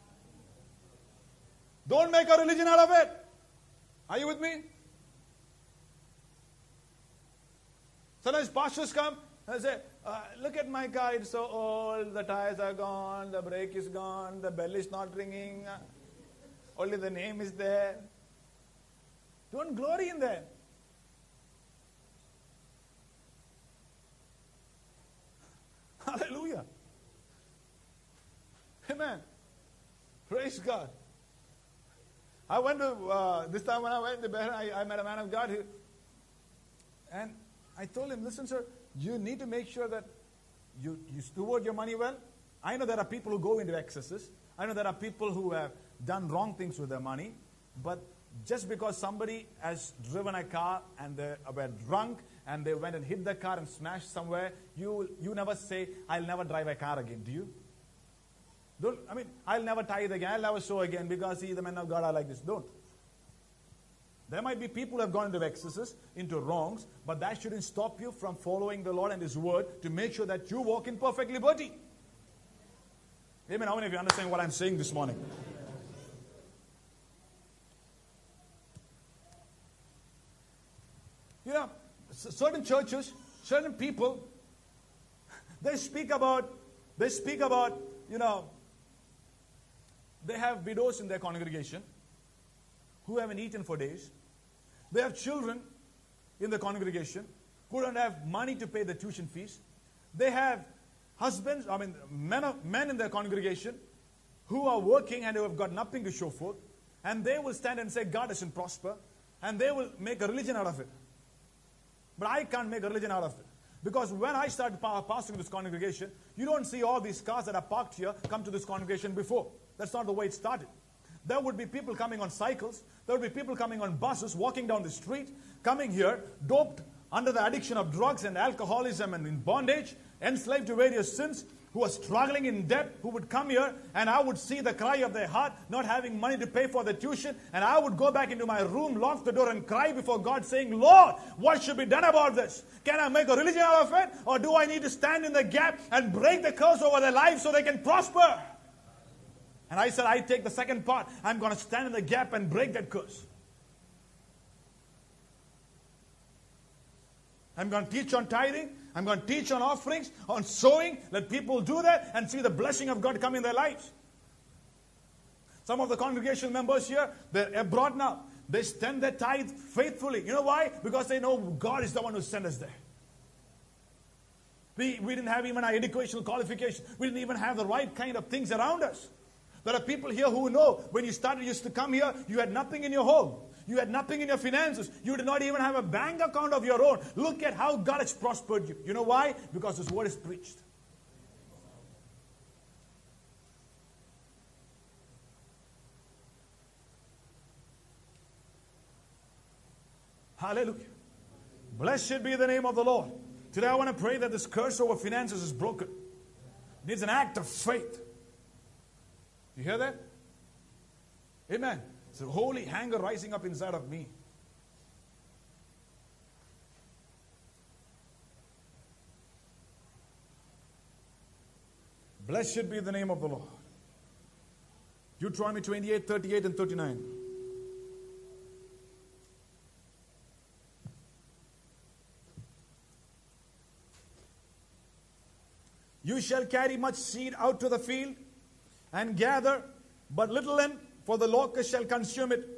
Don't make a religion out of it. Are you with me? Sometimes pastors come and say, look at my car, it's so old, the tires are gone, the brake is gone, the bell is not ringing, only the name is there. Don't glory in that. Hallelujah. Amen. Praise God. I went to, this time when I went to Bahrain, I met a man of God and I told him, listen sir, you need to make sure that you steward your money well. I know there are people who go into excesses. I know there are people who have done wrong things with their money. But just because somebody has driven a car and they were drunk and they went and hit the car and smashed somewhere, you never say, I'll never drive a car again, do you? I'll never tithe again, I'll never sow again because the men of God are like this. Don't. There might be people who have gone into excesses, into wrongs, but that shouldn't stop you from following the Lord and His Word to make sure that you walk in perfect liberty. Amen. How many of you understand what I'm saying this morning? You know, certain churches, certain people, they speak about, you know, they have widows in their congregation who haven't eaten for days. They have children in the congregation who don't have money to pay the tuition fees. They have husbands, men in their congregation who are working and who have got nothing to show forth. And they will stand and say, God doesn't prosper. And they will make a religion out of it. But I can't make a religion out of it. Because when I started pastoring this congregation, you don't see all these cars that are parked here come to this congregation before. That's not the way it started. There would be people coming on cycles. There would be people coming on buses, walking down the street, coming here, doped under the addiction of drugs and alcoholism and in bondage, enslaved to various sins, who are struggling in debt, who would come here, and I would see the cry of their heart, not having money to pay for the tuition, and I would go back into my room, lock the door, and cry before God, saying, Lord, what should be done about this? Can I make a religion out of it? Or do I need to stand in the gap and break the curse over their lives so they can prosper? And I said, I take the second part. I'm going to stand in the gap and break that curse. I'm going to teach on tithing. I'm going to teach on offerings, on sowing. Let people do that and see the blessing of God come in their lives. Some of the congregational members here, they're abroad now. They stand their tithe faithfully. You know why? Because they know God is the one who sent us there. We didn't have even our educational qualifications. We didn't even have the right kind of things around us. There are people here who know when you used to come here, you had nothing in your home. You had nothing in your finances. You did not even have a bank account of your own. Look at how God has prospered you. You know why? Because His word is preached. Hallelujah. Blessed be the name of the Lord. Today I want to pray that this curse over finances is broken. It needs an act of faith. You hear that? Amen. It's a holy hunger rising up inside of me. Blessed be the name of the Lord. Deuteronomy 28, 38 and 39. You shall carry much seed out to the field and gather but little in, for the locust shall consume it.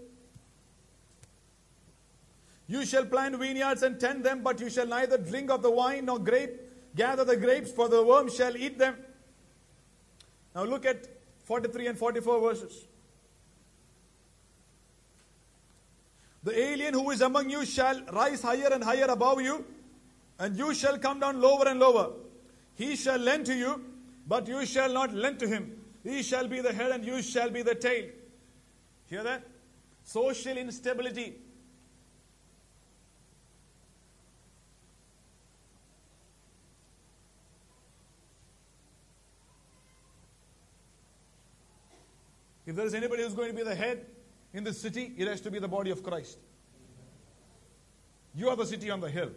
You shall plant vineyards and tend them, but you shall neither drink of the wine nor gather the grapes, for the worm shall eat them. Now look at 43 and 44 verses. The alien who is among you shall rise higher and higher above you, and you shall come down lower and lower. He shall lend to you, but you shall not lend to him. He shall be the head and you shall be the tail. Hear that? Social instability. If there is anybody who's going to be the head in the city, it has to be the body of Christ. You are the city on the hill.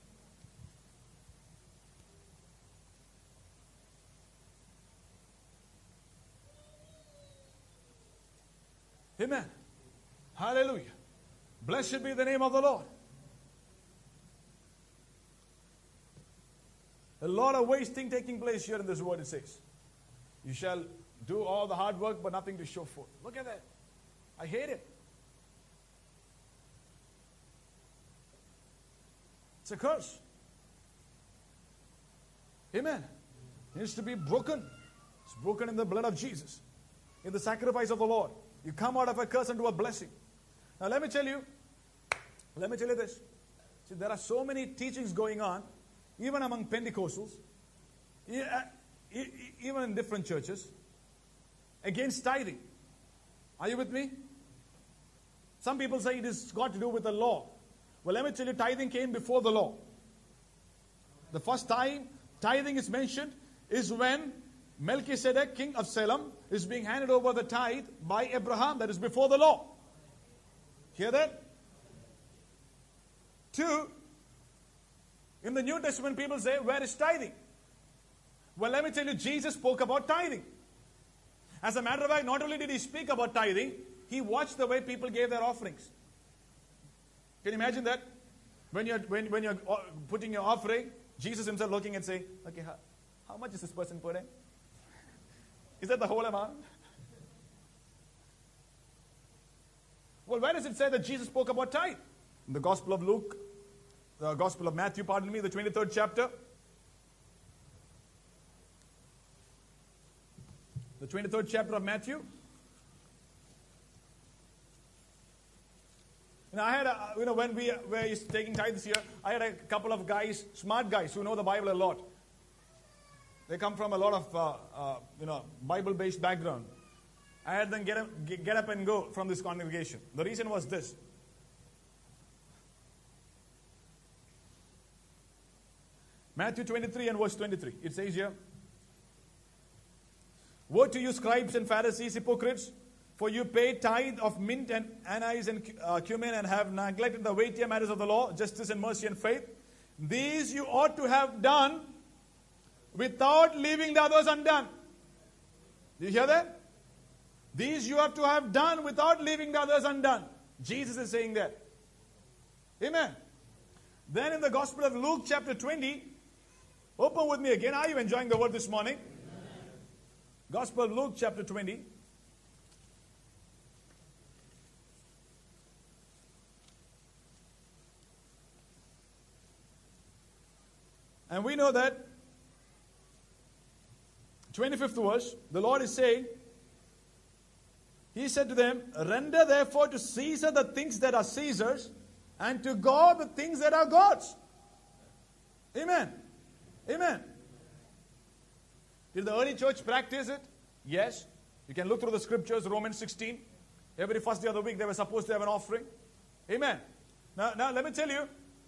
Amen. Hallelujah. Blessed be the name of the Lord. A lot of wasting taking place here in this word, it says. You shall do all the hard work, but nothing to show forth. Look at that. I hate it. It's a curse. Amen. It needs to be broken. It's broken in the blood of Jesus, in the sacrifice of the Lord. You come out of a curse into a blessing. Now let me tell you this. See, there are so many teachings going on, even among Pentecostals, even in different churches, against tithing. Are you with me? Some people say it has got to do with the law. Well, let me tell you, tithing came before the law. The first time tithing is mentioned is when Melchizedek, king of Salem, is being handed over the tithe by Abraham. That is before the law. Hear that? 2, in the New Testament, people say, where is tithing? Well, let me tell you, Jesus spoke about tithing. As a matter of fact, not only did he speak about tithing, he watched the way people gave their offerings. Can you imagine that? When you're putting your offering, Jesus himself looking and saying, okay, how much is this person putting? Is that the whole amount? Well, where does it say that Jesus spoke about tithe? In the Gospel of Luke, the Gospel of Matthew, pardon me, the 23rd chapter. The 23rd chapter of Matthew. I had when we were taking tithes here, I had a couple of guys, smart guys, who know the Bible a lot. They come from a lot of, Bible-based background. I had them get up and go from this congregation. The reason was this. Matthew 23 and verse 23. It says here, woe to you, scribes and Pharisees, hypocrites, for you pay tithe of mint and anise and cumin and have neglected the weightier matters of the law, justice and mercy and faith. These you ought to have done without leaving the others undone. Do you hear that? These you have to have done without leaving the others undone. Jesus is saying that. Amen. Then in the Gospel of Luke chapter 20, open with me again. Are you enjoying the word this morning? Amen. Gospel of Luke chapter 20. And we know that 25th verse, the Lord is saying, He said to them, render therefore to Caesar the things that are Caesar's, and to God the things that are God's. Amen. Amen. Did the early church practice it? Yes. You can look through the scriptures, Romans 16. Every first day of the week they were supposed to have an offering. Amen. Now let me tell you,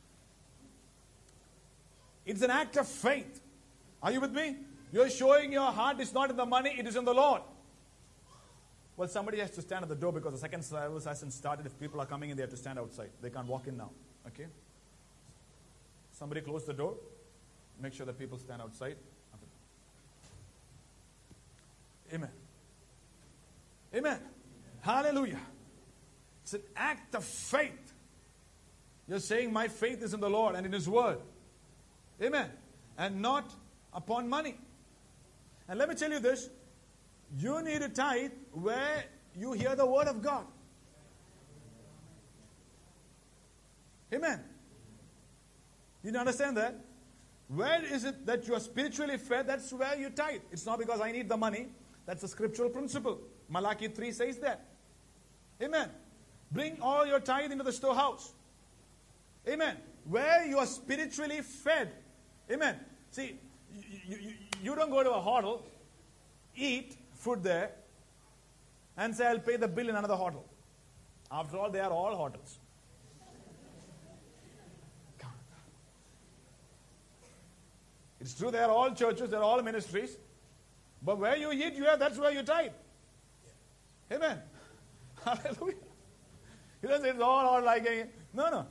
it's an act of faith. Are you with me? You're showing your heart is not in the money, it is in the Lord. Well, somebody has to stand at the door because the second service hasn't started. If people are coming in, they have to stand outside. They can't walk in now. Okay? Somebody close the door. Make sure that people stand outside. Amen. Amen. Hallelujah. It's an act of faith. You're saying my faith is in the Lord and in His Word. Amen. And not upon money. And let me tell you this. You need to tithe where you hear the Word of God. Amen. You understand that? Where is it that you are spiritually fed? That's where you tithe. It's not because I need the money. That's a scriptural principle. Malachi 3 says that. Amen. Bring all your tithe into the storehouse. Amen. Where you are spiritually fed. Amen. See, you don't go to a hotel, eat food there, and say, I'll pay the bill in another hotel. After all, they are all hotels. It's true, they are all churches, they are all ministries. But where you eat, that's where you tithe. Amen. Hallelujah. He doesn't say it's all like a... No.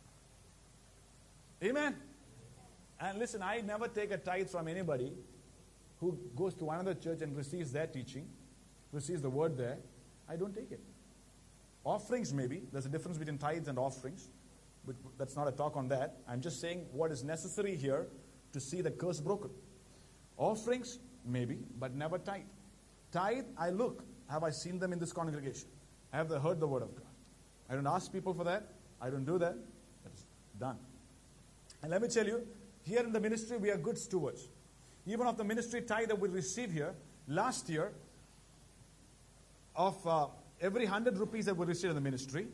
Amen. And listen, I never take a tithe from anybody who goes to another church and receives their teaching, receives the word there. I don't take it. Offerings maybe. There's a difference between tithes and offerings. But that's not a talk on that. I'm just saying what is necessary here to see the curse broken. Offerings, maybe, but never tithe. Tithe, I look. Have I seen them in this congregation? Have they heard the word of God? I don't ask people for that. I don't do that. That's done. And let me tell you, here in the ministry, we are good stewards. Even of the ministry tithe that we receive here, last year, of every 100 rupees that we received in the ministry,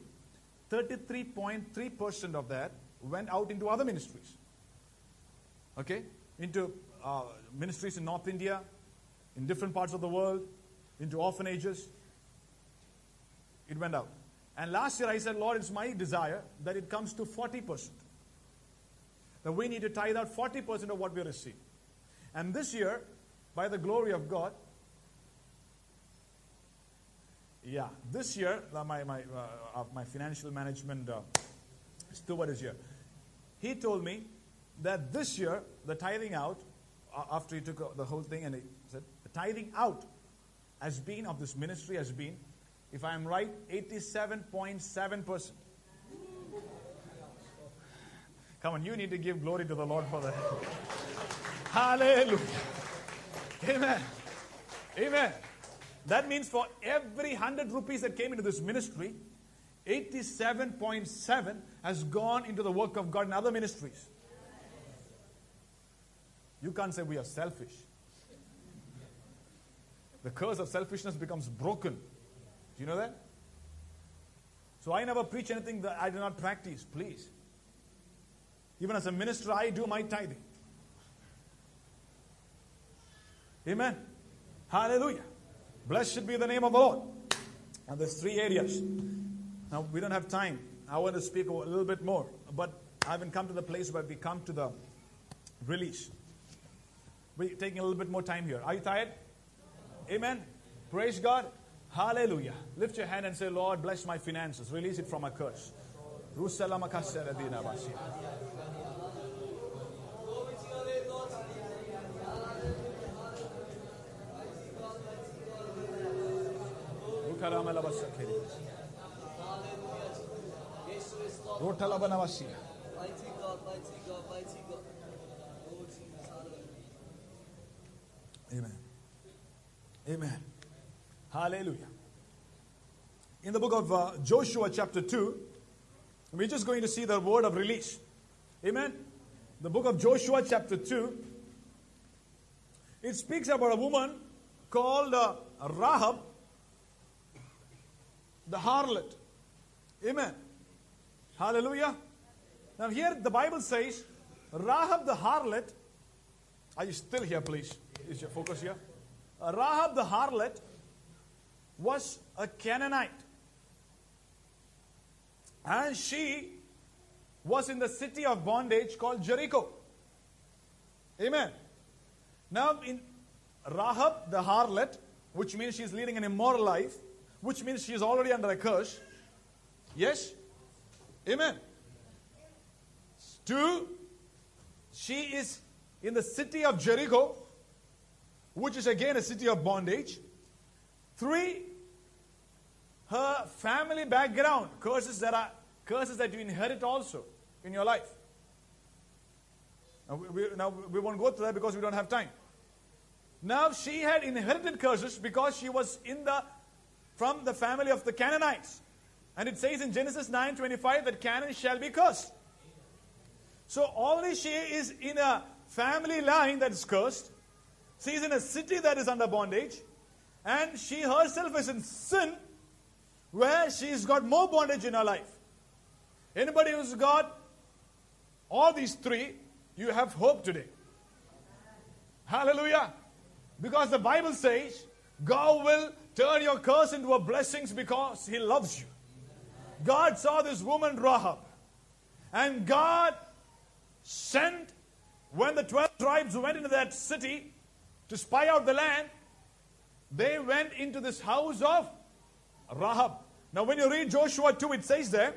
33.3% of that went out into other ministries. Okay? Into ministries in North India, in different parts of the world, into orphanages. It went out. And last year I said, Lord, it's my desire that it comes to 40%. That we need to tithe out 40% of what we receive. And this year, by the glory of God, this year, my financial management steward is here. He told me that this year, the tithing out, after he took the whole thing, and he said, the tithing out has been, of this ministry has been, if I am right, 87.7%. Come on, you need to give glory to the Lord for that. Hallelujah. Amen. Amen. That means for every 100 rupees that came into this ministry, 87.7 has gone into the work of God in other ministries. You can't say we are selfish. The curse of selfishness becomes broken. Do you know that? So I never preach anything that I do not practice, please. Even as a minister, I do my tithing. Amen. Hallelujah. Blessed be the name of the Lord. And there's 3 areas. Now, we don't have time. I want to speak a little bit more. But I haven't come to the place where we come to the release. We're taking a little bit more time here. Are you tired? Amen. Praise God. Hallelujah. Lift your hand and say, Lord, bless my finances. Release it from a curse. Amen. Amen. Hallelujah. In the book of Joshua chapter 2, we're just going to see the word of release. Amen. The book of Joshua chapter 2, it speaks about a woman called Rahab, the harlot. Amen. Hallelujah. Now here the Bible says, Rahab the harlot, are you still here please? Is your focus here? Rahab the harlot was a Canaanite. And she was in the city of bondage called Jericho. Amen. Now in Rahab the harlot, which means she's leading an immoral life, which means she is already under a curse. Yes? Amen. 2, she is in the city of Jericho, which is again a city of bondage. 3, her family background, curses that you inherit also in your life. Now we won't go through that because we don't have time. Now she had inherited curses because she was from the family of the Canaanites. And it says in Genesis 9:25 that Canaan shall be cursed. So already she is in a family line that is cursed. She is in a city that is under bondage. And she herself is in sin where she's got more bondage in her life. Anybody who's got all these 3, you have hope today. Hallelujah. Because the Bible says God will turn your curse into a blessing because He loves you. God saw this woman Rahab. And God sent, when the 12 tribes went into that city to spy out the land, they went into this house of Rahab. Now when you read Joshua 2, it says there,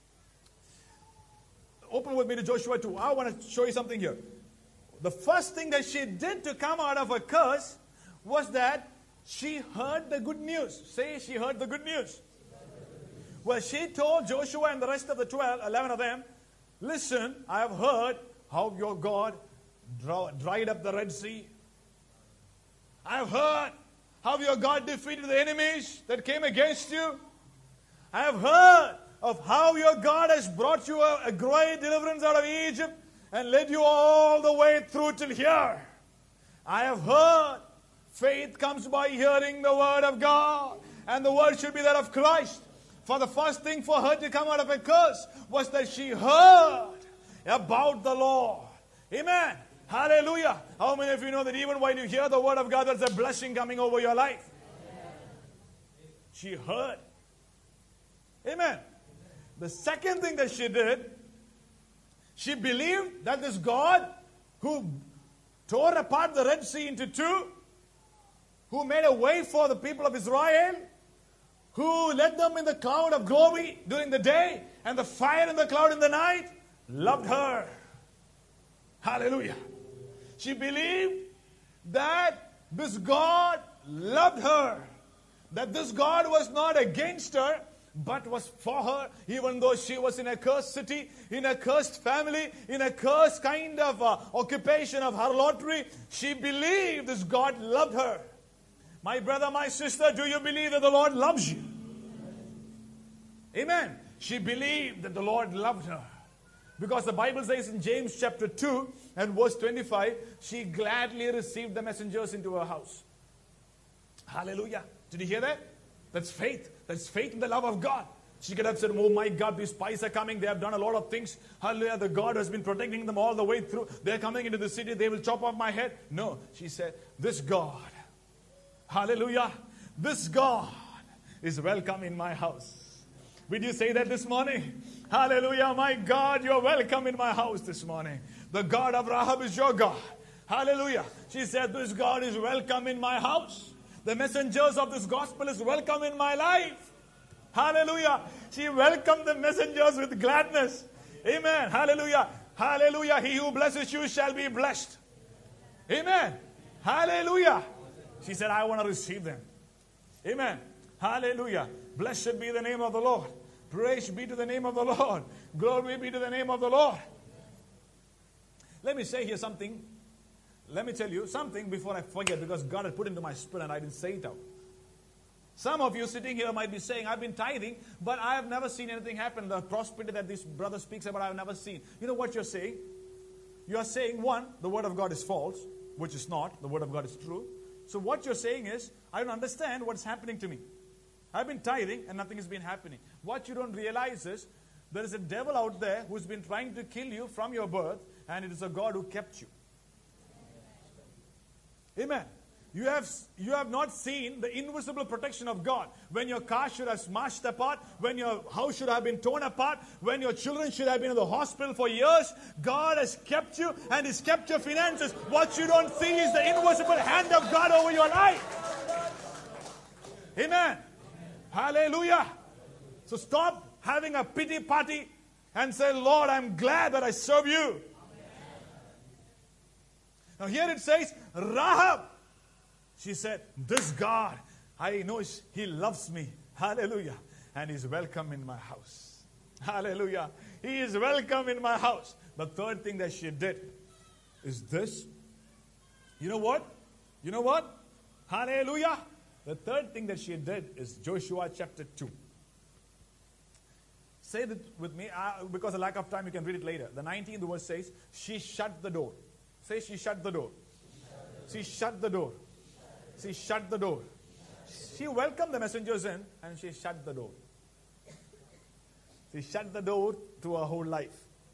open with me to Joshua 2. I want to show you something here. The first thing that she did to come out of her curse was that she heard the good news. Say, she heard the good news. Well, she told Joshua and the rest of the 11 of them, listen, I have heard how your God dried up the Red Sea. I have heard how your God defeated the enemies that came against you. I have heard of how your God has brought you a great deliverance out of Egypt and led you all the way through till here. I have heard faith comes by hearing the word of God, and the word should be that of Christ. For the first thing for her to come out of a curse was that she heard about the Lord. Amen. Hallelujah. How many of you know that even while you hear the word of God, there's a blessing coming over your life? She heard. Amen. The second thing that she did, she believed that this God who tore apart the Red Sea into 2, who made a way for the people of Israel, who led them in the cloud of glory during the day and the fire in the cloud in the night, loved her. Hallelujah. She believed that this God loved her, that this God was not against her, but was for her, even though she was in a cursed city, in a cursed family, in a cursed kind of occupation of harlotry. She believed this God loved her. My brother, my sister, do you believe that the Lord loves you? Amen. She believed that the Lord loved her. Because the Bible says in James chapter 2 and verse 25, she gladly received the messengers into her house. Hallelujah. Did you hear that? That's faith. That's faith in the love of God. She could have said, oh my God, these spies are coming. They have done a lot of things. Hallelujah. The God has been protecting them all the way through. They're coming into the city. They will chop off my head. No. She said, this God, hallelujah, this God is welcome in my house. Will you say that this morning? Hallelujah. My God, you're welcome in my house this morning. The God of Rahab is your God. Hallelujah. She said, this God is welcome in my house. The messengers of this gospel is welcome in my life. Hallelujah. She welcomed the messengers with gladness. Amen. Hallelujah. Hallelujah. He who blesses you shall be blessed. Amen. Hallelujah. She said, I want to receive them. Amen. Hallelujah. Blessed be the name of the Lord. Praise be to the name of the Lord. Glory be to the name of the Lord. Let me say here something. Let me tell you something before I forget, because God had put into my spirit and I didn't say it out. Some of you sitting here might be saying, I've been tithing, but I have never seen anything happen. The prosperity that this brother speaks about, I've never seen. You know what you're saying? You're saying, one, the word of God is false, which is not. The word of God is true. So what you're saying is, I don't understand what's happening to me. I've been tithing and nothing has been happening. What you don't realize is, there is a devil out there who's been trying to kill you from your birth, and it is a God who kept you. Amen. You have not seen the invisible protection of God. When your car should have smashed apart, when your house should have been torn apart, when your children should have been in the hospital for years, God has kept you and He's kept your finances. What you don't see is the invisible hand of God over your life. Amen. Hallelujah. So stop having a pity party and say, Lord, I'm glad that I serve you. Now here it says, Rahab. She said, this God, I know He loves me. Hallelujah. And He's welcome in my house. Hallelujah. He is welcome in my house. The third thing that she did is this. You know what? You know what? Hallelujah. The third thing that she did is Joshua chapter 2. Say that with me. Because of lack of time, you can read it later. The 19th verse says, she shut the door. Say, she shut the door. She shut the door. She shut the door. She welcomed the messengers in and she shut the door. She shut the door to her whole life.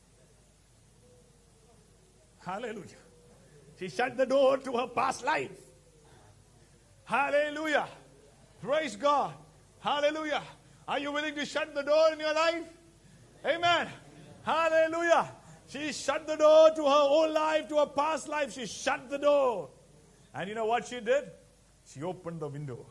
Hallelujah. She shut the door to her past life. Hallelujah. Praise God. Hallelujah. Are you willing to shut the door in your life? Amen. Hallelujah. She shut the door to her old life, to her past life. She shut the door. And you know what she did? She opened the window.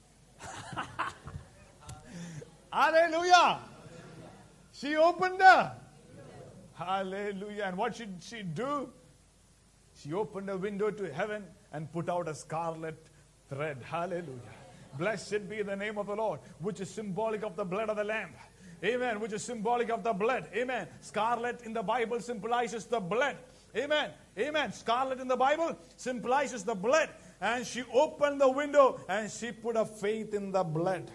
Hallelujah. She opened the. Hallelujah. And what did she do? She opened a window to heaven and put out a scarlet thread. Hallelujah. Blessed be the name of the Lord, which is symbolic of the blood of the Lamb. Amen. Which is symbolic of the blood. Amen. Scarlet in the Bible symbolizes the blood. Amen. Amen. Scarlet in the Bible symbolizes the blood. And she opened the window and she put her faith in the blood.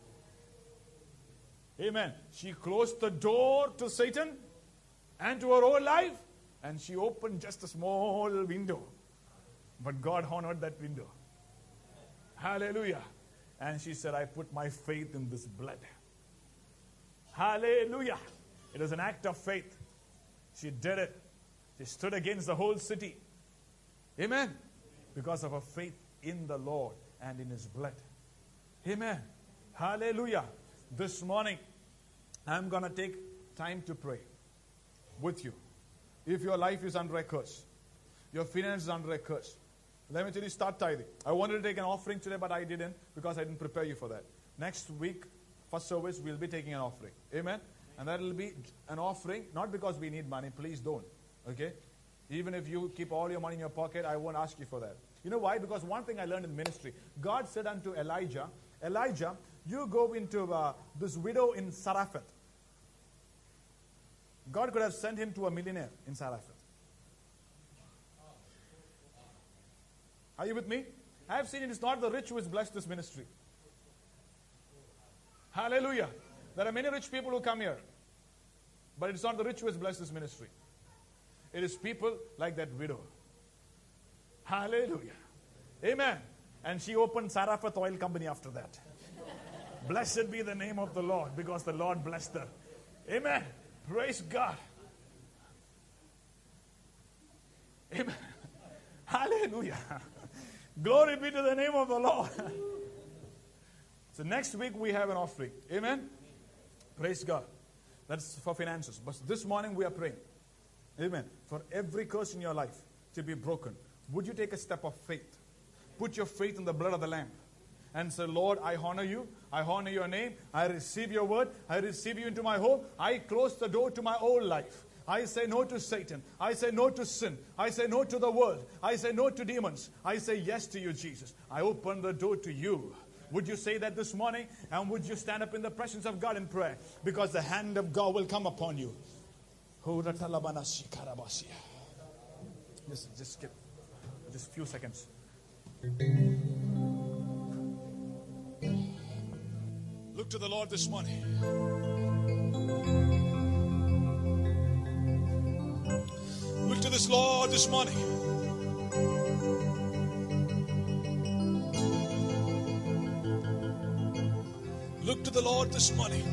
Amen. She closed the door to Satan and to her own life. And she opened just a small window. But God honored that window. Hallelujah. And she said, I put my faith in this blood. Hallelujah. It was an act of faith. She did it. She stood against the whole city. Amen. Because of her faith in the Lord and in His blood. Amen. Hallelujah. This morning, I'm going to take time to pray with you. If your life is under a curse, your finances are under a curse, let me tell you, start tithing. I wanted to take an offering today, but I didn't because I didn't prepare you for that. Next week, first service, we'll be taking an offering. Amen. And that will be an offering, not because we need money. Please don't. Okay? Even if you keep all your money in your pocket, I won't ask you for that. You know why? Because one thing I learned in ministry, God said unto Elijah, Elijah, you go into this widow in Saraphat. God could have sent him to a millionaire in Saraphat. Are you with me? I have seen it is not the rich who has blessed this ministry. Hallelujah. There are many rich people who come here. But it's not the rich who has blessed this ministry. It is people like that widow. Hallelujah. Amen. And she opened Saraphat Oil Company after that. Blessed be the name of the Lord, because the Lord blessed her. Amen. Praise God. Amen. Hallelujah. Glory be to the name of the Lord. So next week we have an offering. Amen. Praise God. That's for finances. But this morning we are praying. Amen. For every curse in your life to be broken, would you take a step of faith? Put your faith in the blood of the Lamb. And say, Lord, I honor you. I honor your name. I receive your word. I receive you into my home. I close the door to my old life. I say no to Satan. I say no to sin. I say no to the world. I say no to demons. I say yes to you, Jesus. I open the door to you. Would you say that this morning? And would you stand up in the presence of God in prayer? Because the hand of God will come upon you. Just skip. Just a few seconds. Look to the Lord this morning. Look to this Lord this morning. Look to the Lord this morning.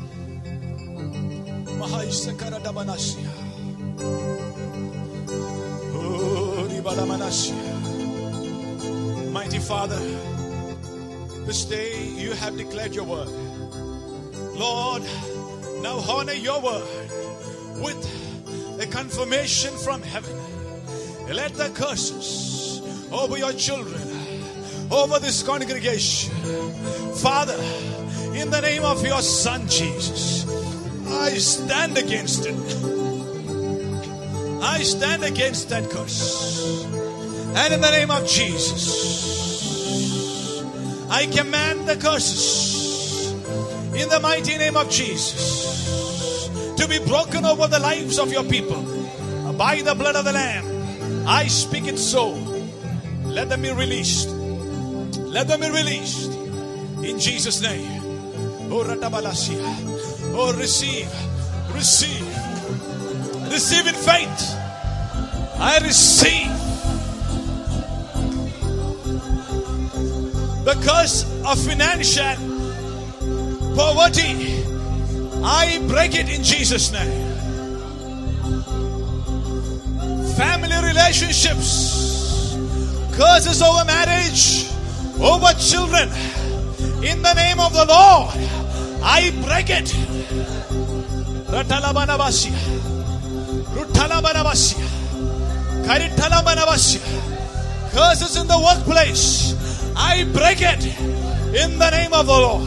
Mighty Father, this day you have declared your word. Lord, now honor your word with a confirmation from heaven. Let the curses over your children, over this congregation, Father, in the name of your Son Jesus, I stand against it. I stand against that curse. And in the name of Jesus, I command the curses in the mighty name of Jesus to be broken over the lives of your people by the blood of the Lamb. I speak it so. Let them be released. Let them be released in Jesus' name. Oh, Ratabalasia. Oh, receive in faith. I receive the curse of financial poverty. I break it in Jesus' name. Family relationships, curses over marriage, over children, in the name of the Lord, I break it. Ratalabanavasia, Rutalabanavasia, Karitalabanavasia. Curses in the workplace, I break it in the name of the Lord.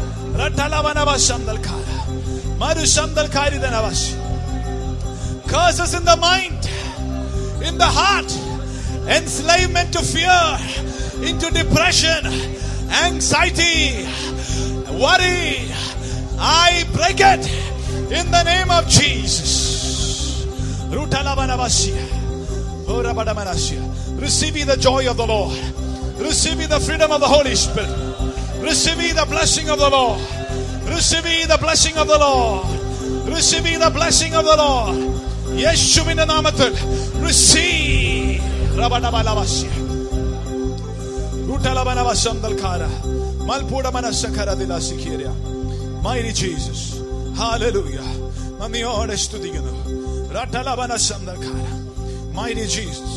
Ratalabanavasandalkara, Marusandalkaridanavasia. Curses in the mind, in the heart, enslavement to fear, into depression, anxiety, worry, I break it in the name of Jesus. Receive the joy of the Lord. Receive the freedom of the Holy Spirit. Receive the blessing of the Lord. Receive the blessing of the Lord. Receive the blessing of the Lord. Yeshuviന്റെ നാമത്തിൽ receive. Mighty Jesus. Hallelujah. നന്ദിയോടെ സ്തുതിക്കുന്നു. Mighty Jesus.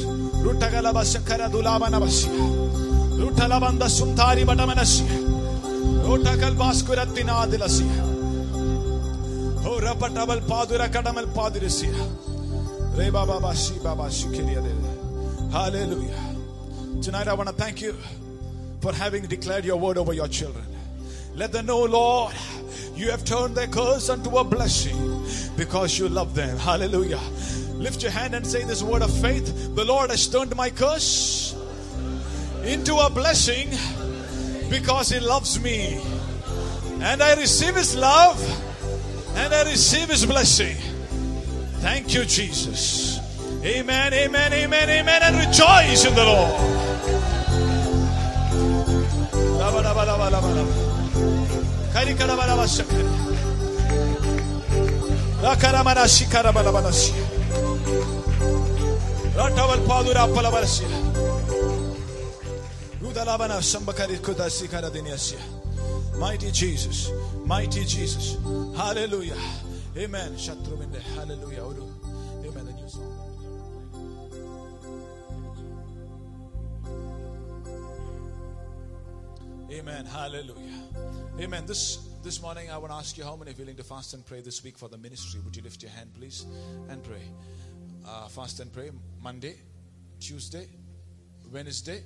Hallelujah. Tonight I want to thank you for having declared your word over your children. Let them know, Lord, you have turned their curse unto a blessing because you love them. Hallelujah. Lift your hand and say this word of faith. The Lord has turned my curse into a blessing because He loves me. And I receive His love and I receive His blessing. Thank you, Jesus. Amen, amen, amen, amen. And rejoice in the Lord. Mighty Jesus, mighty Jesus. Hallelujah. Amen. Hallelujah. Amen. The new song. Amen. Hallelujah. Amen. This morning I want to ask you, how many are willing to fast and pray this week for the ministry? Would you lift your hand, please, and pray? Fast and pray Monday, Tuesday, Wednesday,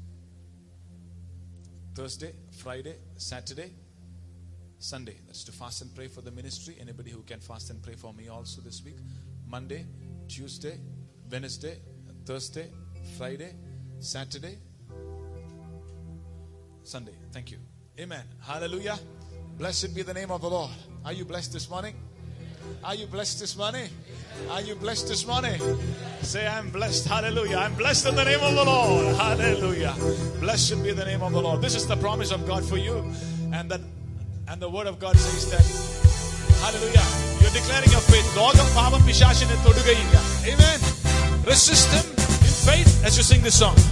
Thursday, Friday, Saturday, Sunday. That's to fast and pray for the ministry. Anybody who can fast and pray for me also this week? Monday, Tuesday, Wednesday, Thursday, Friday, Saturday, Sunday. Thank you. Amen. Hallelujah. Blessed be the name of the Lord. Are you blessed this morning? Are you blessed this morning? Are you blessed this morning? Say, I'm blessed. Hallelujah. I'm blessed in the name of the Lord. Hallelujah. Blessed be the name of the Lord. This is the promise of God for you. And the word of God says that, hallelujah, you're declaring your faith. Amen. Resist him in faith as you sing this song.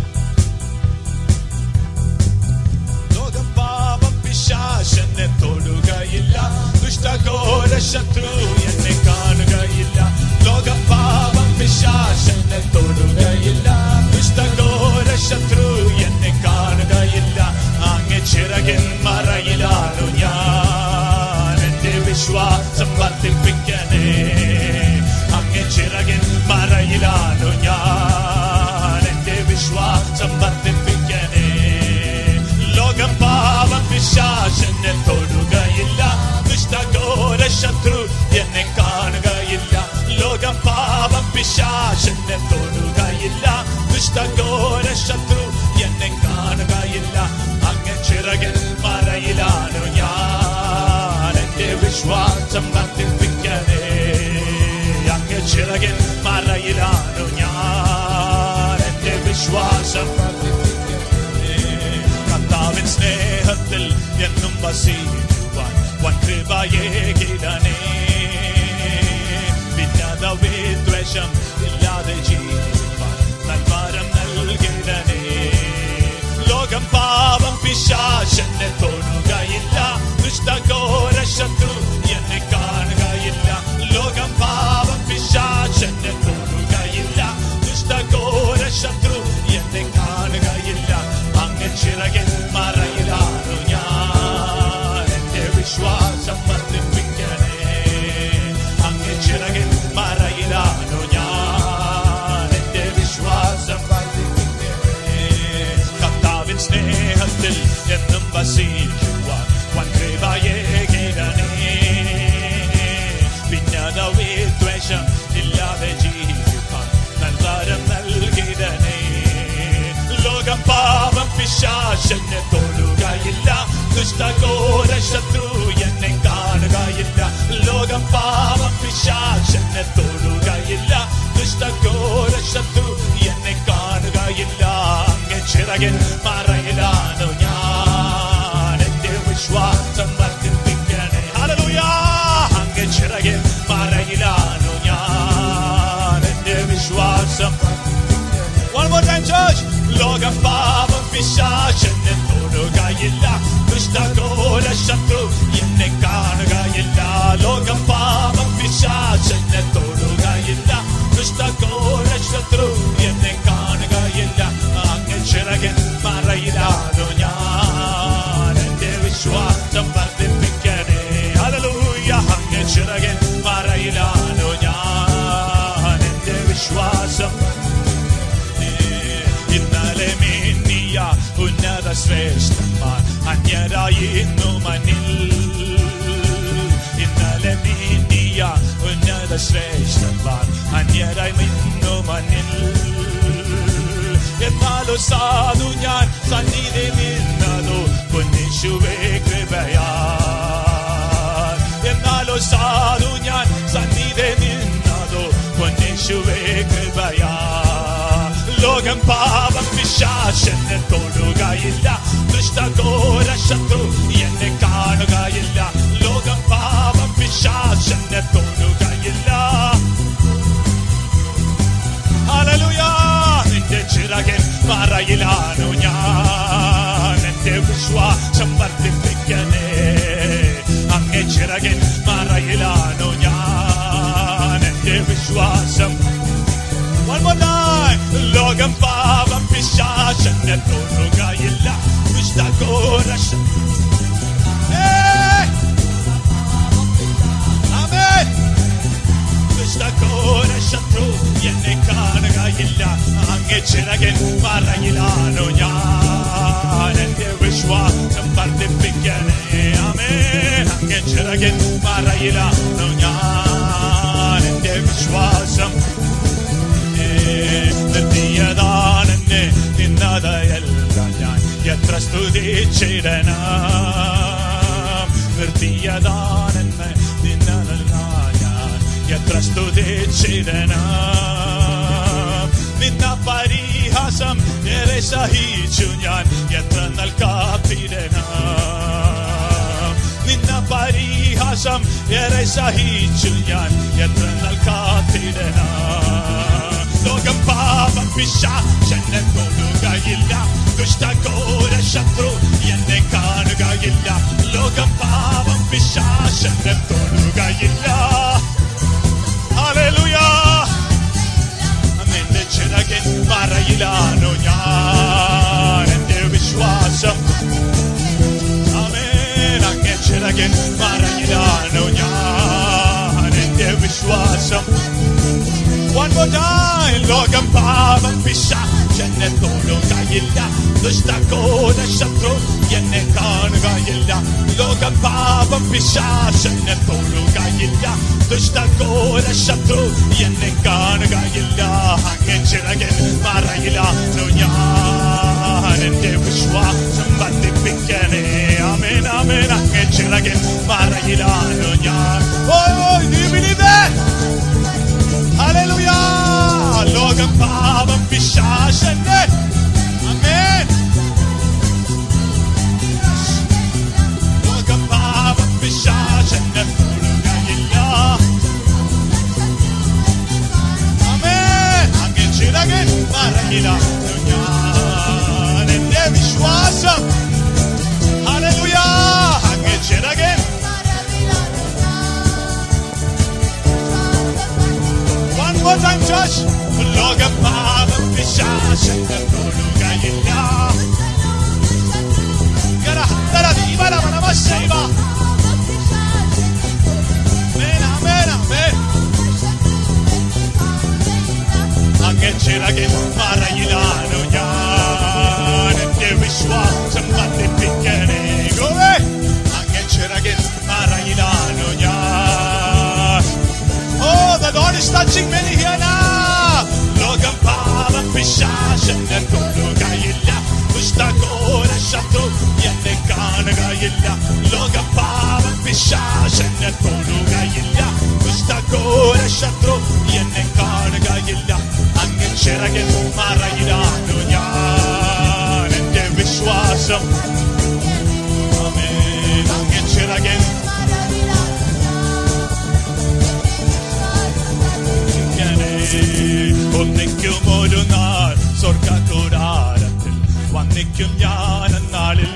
Shashane todugayilla dushtakora shatru enne kaanugayilla loga pavam pishashane todugayilla dushtakora shatru enne kaanugayilla ange chiragin marayilanu njan ende vishwasam varthipikkane ange chiragin marayilanu njan ende vishwasam varthipikkane loga pavam pishashane todugayilla dushtakora shatru enne kaanugayilla loga pavam pishashane todugayilla dushtakora shatru enne kaanugayilla ange വിശ്വാസം കർത്താവിൻ സ്നേഹത്തിൽ എന്നും വസിക്കുവാൻ വൻകൃപയേകിടണേ ഭിന്നത വിദ്വേഷം ഇല്ലാതെ ജീവിപ്പാൻ നൽവരം നൽകിടണേ ലോകം പാപം പിശാചെന്നെ തൊടുകയില്ല ദുഷ്ടഘോര ശത്രു എന്നെ കാണുകയില്ല ലോകം പാപം പിശാചെന്നെ തൊടുകയില്ല ദുഷ്ടഘോര ശത്രു എന്നെ കാണുകയില്ല അങ്ങ് ചിറകിൻ മറയിലാണു ഞാൻ എന്റെ വിശ്വാസം വർദ്ധിപ്പിക്കണേ അങ്ങ് ചിറകിൻ മറയിലാണു ഞാൻ എന്റെ വിശ്വാസം വർദ്ധിപ്പിക്കണേ കർത്താവിൻ സ്നേഹത്തിൽ എന്നും വസിക്കുവാൻ വൻകൃപയേകിടണേ ഭിന്നത വിദ്വേഷം ഇല്ലാതെ ജീവിപ്പാൻ നൽവരം നൽകിടണേ ലോകം പാപം പിശാചെന്നെ തൊടുകയില്ല ദുഷ്ടഘോര ശത്രു എന്നെ കാണുകയില്ല ലോകം പാപം പിശാചെന്നെ തൊടുകയില്ല ദുഷ്ടഘോര ശത്രു എന്നെ കാണുകയില്ല അങ്ങ് ചിറകിൻ മറയിലാണു ഞാൻ എന്റെ വിശ്വാസം വർദ്ധിപ്പിക്കണേ ഹല്ലേലൂയ അങ്ങ് ചിറകിൻ മറയിലാണു ഞാൻ എന്റെ വിശ്വാസം One more time, church. ലോകം പാപം പിശാചെന്നെ തൊടുകയില്ല ദുഷ്ടഘോര ശത്രു എന്നെ കാണുകയില്ല ലോകം പാപം പിശാചെന്നെ തൊടുകയില്ല ദുഷ്ടഘോര ശത്രു എന്നെ കാണുകയില്ല അങ്ങ് ചിറകിൻ മറയിലാണു ഞാൻ എന്റെ വിശ്വാസം വർദ്ധിപ്പിക്കണേ ഹല്ലേലൂയ അങ്ങ് ചിറകിൻ മറയിലാണു ഞാൻ എന്റെ വിശ്വാസം ഇന്നലെ മേന്നിയ ഉന്നത ശ്രേഷ്ഠന്മാർ അന്യരായി ഇന്നു മനിൽ ഇന്നലെ മേന്നിയ ഉന്നത ശ്രേഷ്ഠന്മാർ അന്യരായി ഇന്നു മനിൽ എന്നാലോ സാധു ഞാൻ സന്നിധി നിന്നതോ പൊന്നിശുവേ കൃപയാ എന്നാലോ സാധു ഞാൻ സന്നിധി നിന്നതോ പൊന്നിശുവേ കൃപയാ ലോകം പാപം പിശാചെന്നെ തൊടുകയില്ല ദുഷ്ടഘോര ശത്രു എന്നെ കാണുകയില്ല ലോകം പാപം പിശാചെന്നെ തൊടുകയില്ല ഹല്ലേലൂയ നിന്റെ ചിറകിൻ മറയിലാണു ഞാൻ എന്റെ വിശ്വാസം വർദ്ധിപ്പിക്കണേ അങ്ങേ ചിറകിൻ മറയിലാണു ഞാൻ എന്റെ വിശ്വാസം One more time. ലോകം പാപം പിശാചെന്നെ തൊടുകയില്ല ദുഷ്ടഘോര ആമേൻ ദുഷ്ടഘോര ശത്രു എന്നെ കാണുകയില്ല അങ്ങേ ചിറകിൻ മറയിലാണു ഞാൻ എന്റെ വിശ്വാസം വർദ്ധിപ്പിക്കണേ ആമേൻ അങ്ങേ ചിറകിൻ മറയിലാണു ഞാൻ എന്റെ വിശ്വാസം നിർത്തിയതാണെന്നെ നിന്നതയല്ല ഞാൻ എത്ര സ്തുതിച്ചിടണം നിർത്തിയതാണെന്നെ നിന്നതല്ല ഞാൻ എത്ര സ്തുതിച്ചിടണം നിന്ന പരിഹാസം ഏറെ സഹിച്ചു ഞാൻ എത്ര നൽകാത്തിടണം നിന്ന പരിഹാസം ഏറെ സഹിച്ചു ഞാൻ എത്ര നൽകാത്തിടണം ലോകം പാപം പിശാചെന്നെ തൊടുകയില്ല ദുഷ്ടഘോര ശത്രു എന്നെ കാണുകയില്ല ലോകം പാപം പിശാചെന്നെ തൊടുകയില്ല ഹല്ലേലൂയ നിന്റെ ചിറകിൻ മറയിലാണു ഞാൻ എന്റെ വിശ്വാസം ആമേൻ അങ്ങേ ചിറകിൻ മറയിലാണു ഞാൻ എന്റെ വിശ്വാസം One more time. ലോകം പാപം പിശാചെന്നെ തൊടുകയില്ല ദുഷ്ടഘോര ശത്രു എന്നെ കാണുകയില്ല ലോകം പാപം പിശാചെന്നെ തൊടുകയില്ല ദുഷ്ടഘോര ശത്രു എന്നെ കാണുകയില്ല അങ്ങേ ചിറകിൻ മറയിലാണു ഞാൻ എന്റെ വിശ്വാസം വർദ്ധിപ്പിക്കണേ ആമേൻ ആമേൻ അങ്ങേ ചിറകിൻ മറയിലാണു ഞാൻ Do you believe that? Hallelujah! ലോകം പാപം പിശാചെന്നെ church. ലോകപാപം പിശാചിന്റെ തൊടുകയില്ല. അങ്ങേ ചിറകിൻ മറയിലാണു ഞാൻ, എന്റെ വിശ്വാസം വർദ്ധിപ്പിക്കണേ. അങ്ങേ ചിറകിൻ മറയിലാണു ഞാൻ. Oh, the Lord is touching many here now. ലോകം പാപം പിശാചിന്റെ തൊടുകയില്ല. ദുഷ്ടഘോര ശത്രു എന്നെ കാണുകയില്ല. ലോകം പാപം പിശാചിനെ തൊടുകയില്ല. ദുഷ്ടഘോര ശത്രു എന്നെ കാണുകയില്ല. അങ്ങ് ചിറകിൻ മറയിലാണു ഞാൻ, എന്റെ വിശ്വാസം. ആമേൻ. അങ്ങ് ചിറകിൻ ഒന്നിക്കും ഒരു നാൾ സ്വർഗ്ഗകൂടാരത്തിൽ വന്നിക്കും ഞാൻ എന്നാളിൽ.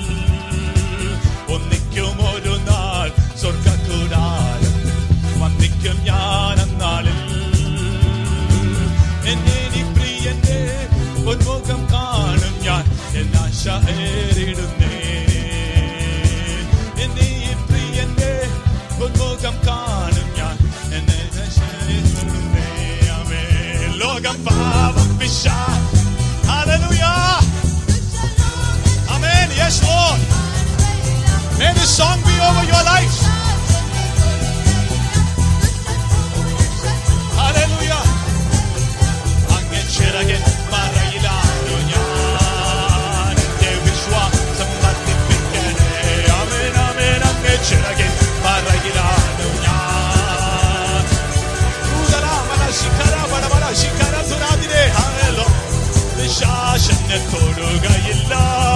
ഒന്നിക്കും ഒരു നാൾ സ്വർഗ്ഗകൂടാരത്തിൽ വന്നിക്കും ഞാൻ എന്നാളിൽ. എന്നെ നീ പ്രിയന്റെ പൊന്മുഖം കാണും ഞാൻ, എന്നാശ ഏറിടുന്നേ. എന്നെ ഈ പ്രിയന്റെ പൊന്മുഖം കാണും ഞാൻ, എന്നെ ലോകം പാപം പിശാച്. Hallelujah. Amen. Yes, Lord. May this song be over your life. Hallelujah. അങ്ങേ ചിറകിൻ മറയിലാണു ഞാൻ, എന്റെ വിശ്വാസം വർദ്ധിപ്പിക്കണേ. ആമേൻ, ആമേൻ. അങ്ങേ ചിറകിൻ മറയിലാണു ഞാൻ. പിശാചിനെ തൊടുകയില്ല.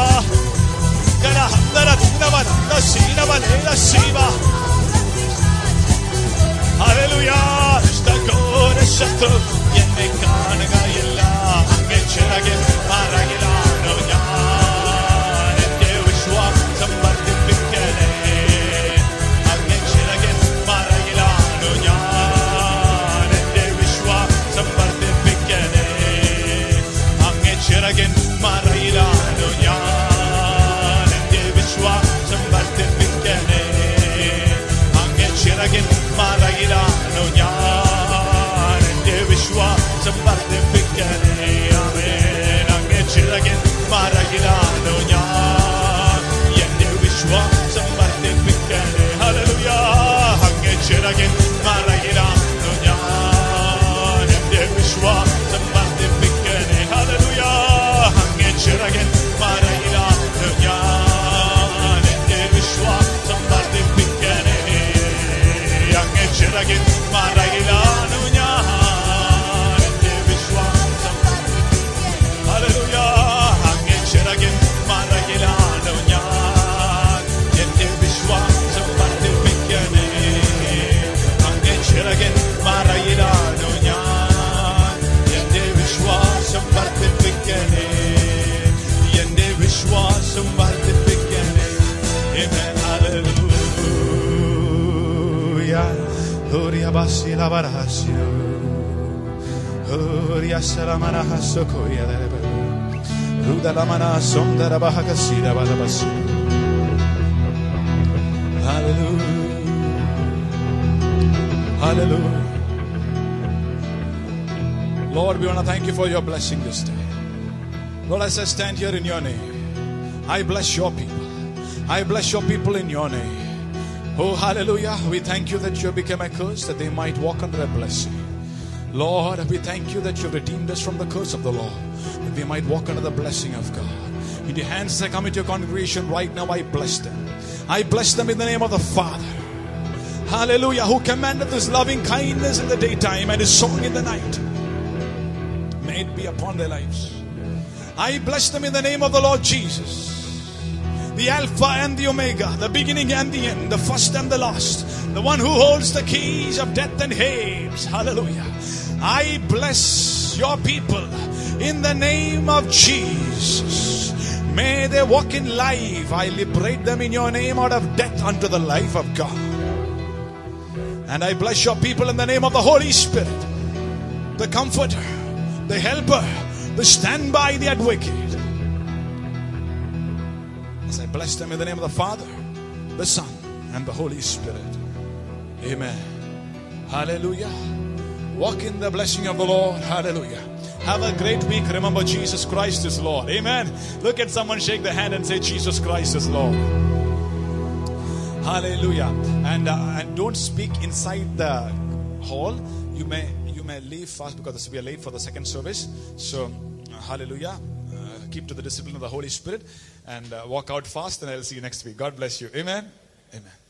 ശത്രു എന്നെ കാണുകയില്ല. അങ്ങേ ചിറകിൻ മറയിലാണു ഞാൻ, എന്റെ വിശ്വാസം വർദ്ധിപ്പിക്കണേ. അങ്ങേ ചിറകിൻ മറയിലാണു ഞാൻ, എന്റെ വിശ്വാസം വർദ്ധിപ്പിക്കണേ. അങ്ങേ ചിറകിൻ മറയിലാണു ഞാൻ, എന്റെ വിശ്വാസം വർദ്ധിപ്പിക്കണേ. അങ്ങേ ചിറകിൻ മറയിലാണു ഞാൻ, എന്റെ വിശ്വാസം വർദ്ധിപ്പിക്കണേ. ആമേൻ. അങ്ങേ ചിറകിൻ മറയിലാണു ഞാൻ, എന്റെ വിശ്വാസം വർദ്ധിപ്പിക്കണേ. ഹല്ലേലൂയ. അങ്ങേ ചിറകിൻ മറയിലാണു ഞാൻ, എന്റെ വിശ്വാസം വർദ്ധിപ്പിക്കണേ. ഹല്ലേലൂയ. അങ്ങേ ചിറകിൻ മറയിലാണു ഞാൻ, എന്റെ വിശ്വാസം വർദ്ധിപ്പിക്കണേ. അങ്ങേ ചിറകിൻ മറയിലാണു ഞാൻ, എന്റെ വിശ്വാസം. ഹല്ലേലൂയ. അങ്ങേ ചിറകിൻ മറയിലാണു ഞാൻ, എന്റെ വിശ്വാസം വർദ്ധിപ്പിക്കണേ. അങ്ങേ ചിറകിൻ മറയിലാണു ഞാൻ, എന്റെ വിശ്വാസം വർദ്ധിപ്പിക്കണേ. എന്റെ വിശ്വാസം വർദ്ധിപ്പിക്കണേ. Amen. Hallelujah. Horia basila barasio. Horia salamana hasokoya derebe. Ruda lamana somdara bahakasira balabasi. Hallelujah. Hallelujah. Lord, we want to thank you for your blessing this day. Lord, as I stand here in your name, I bless your people. I bless your people in your name. Oh, hallelujah. We thank you that you have become a curse, that they might walk under a blessing. Lord, we thank you that you have redeemed us from the curse of the law, that we might walk under the blessing of God. In your hands as I come into your congregation right now, I bless them. I bless them in the name of the Father. Hallelujah. Who commanded this loving kindness in the daytime and his song in the night. May it be upon their lives. I bless them in the name of the Lord Jesus. The Alpha and the Omega, the beginning and the end, the first and the last, the one who holds the keys of death and Hades. Hallelujah. I bless your people in the name of Jesus. May they walk in life. I liberate them in your name out of death unto the life of God. And I bless your people in the name of the Holy Spirit. the Comforter, the Helper, the Standby, the Advocate. As I bless them in the name of the Father, the Son, and the Holy Spirit. Amen. Hallelujah. Walk in the blessing of the Lord. Hallelujah. Have a great week. Remember, Jesus Christ is Lord. Amen. Look at someone, shake the hand and say, Jesus Christ is Lord. Hallelujah. And don't speak inside the hall. You may leave fast because we are late for the second service. So, hallelujah. Keep to the discipline of the Holy Spirit and walk out fast, and I'll see you next week. God bless you. Amen. Amen.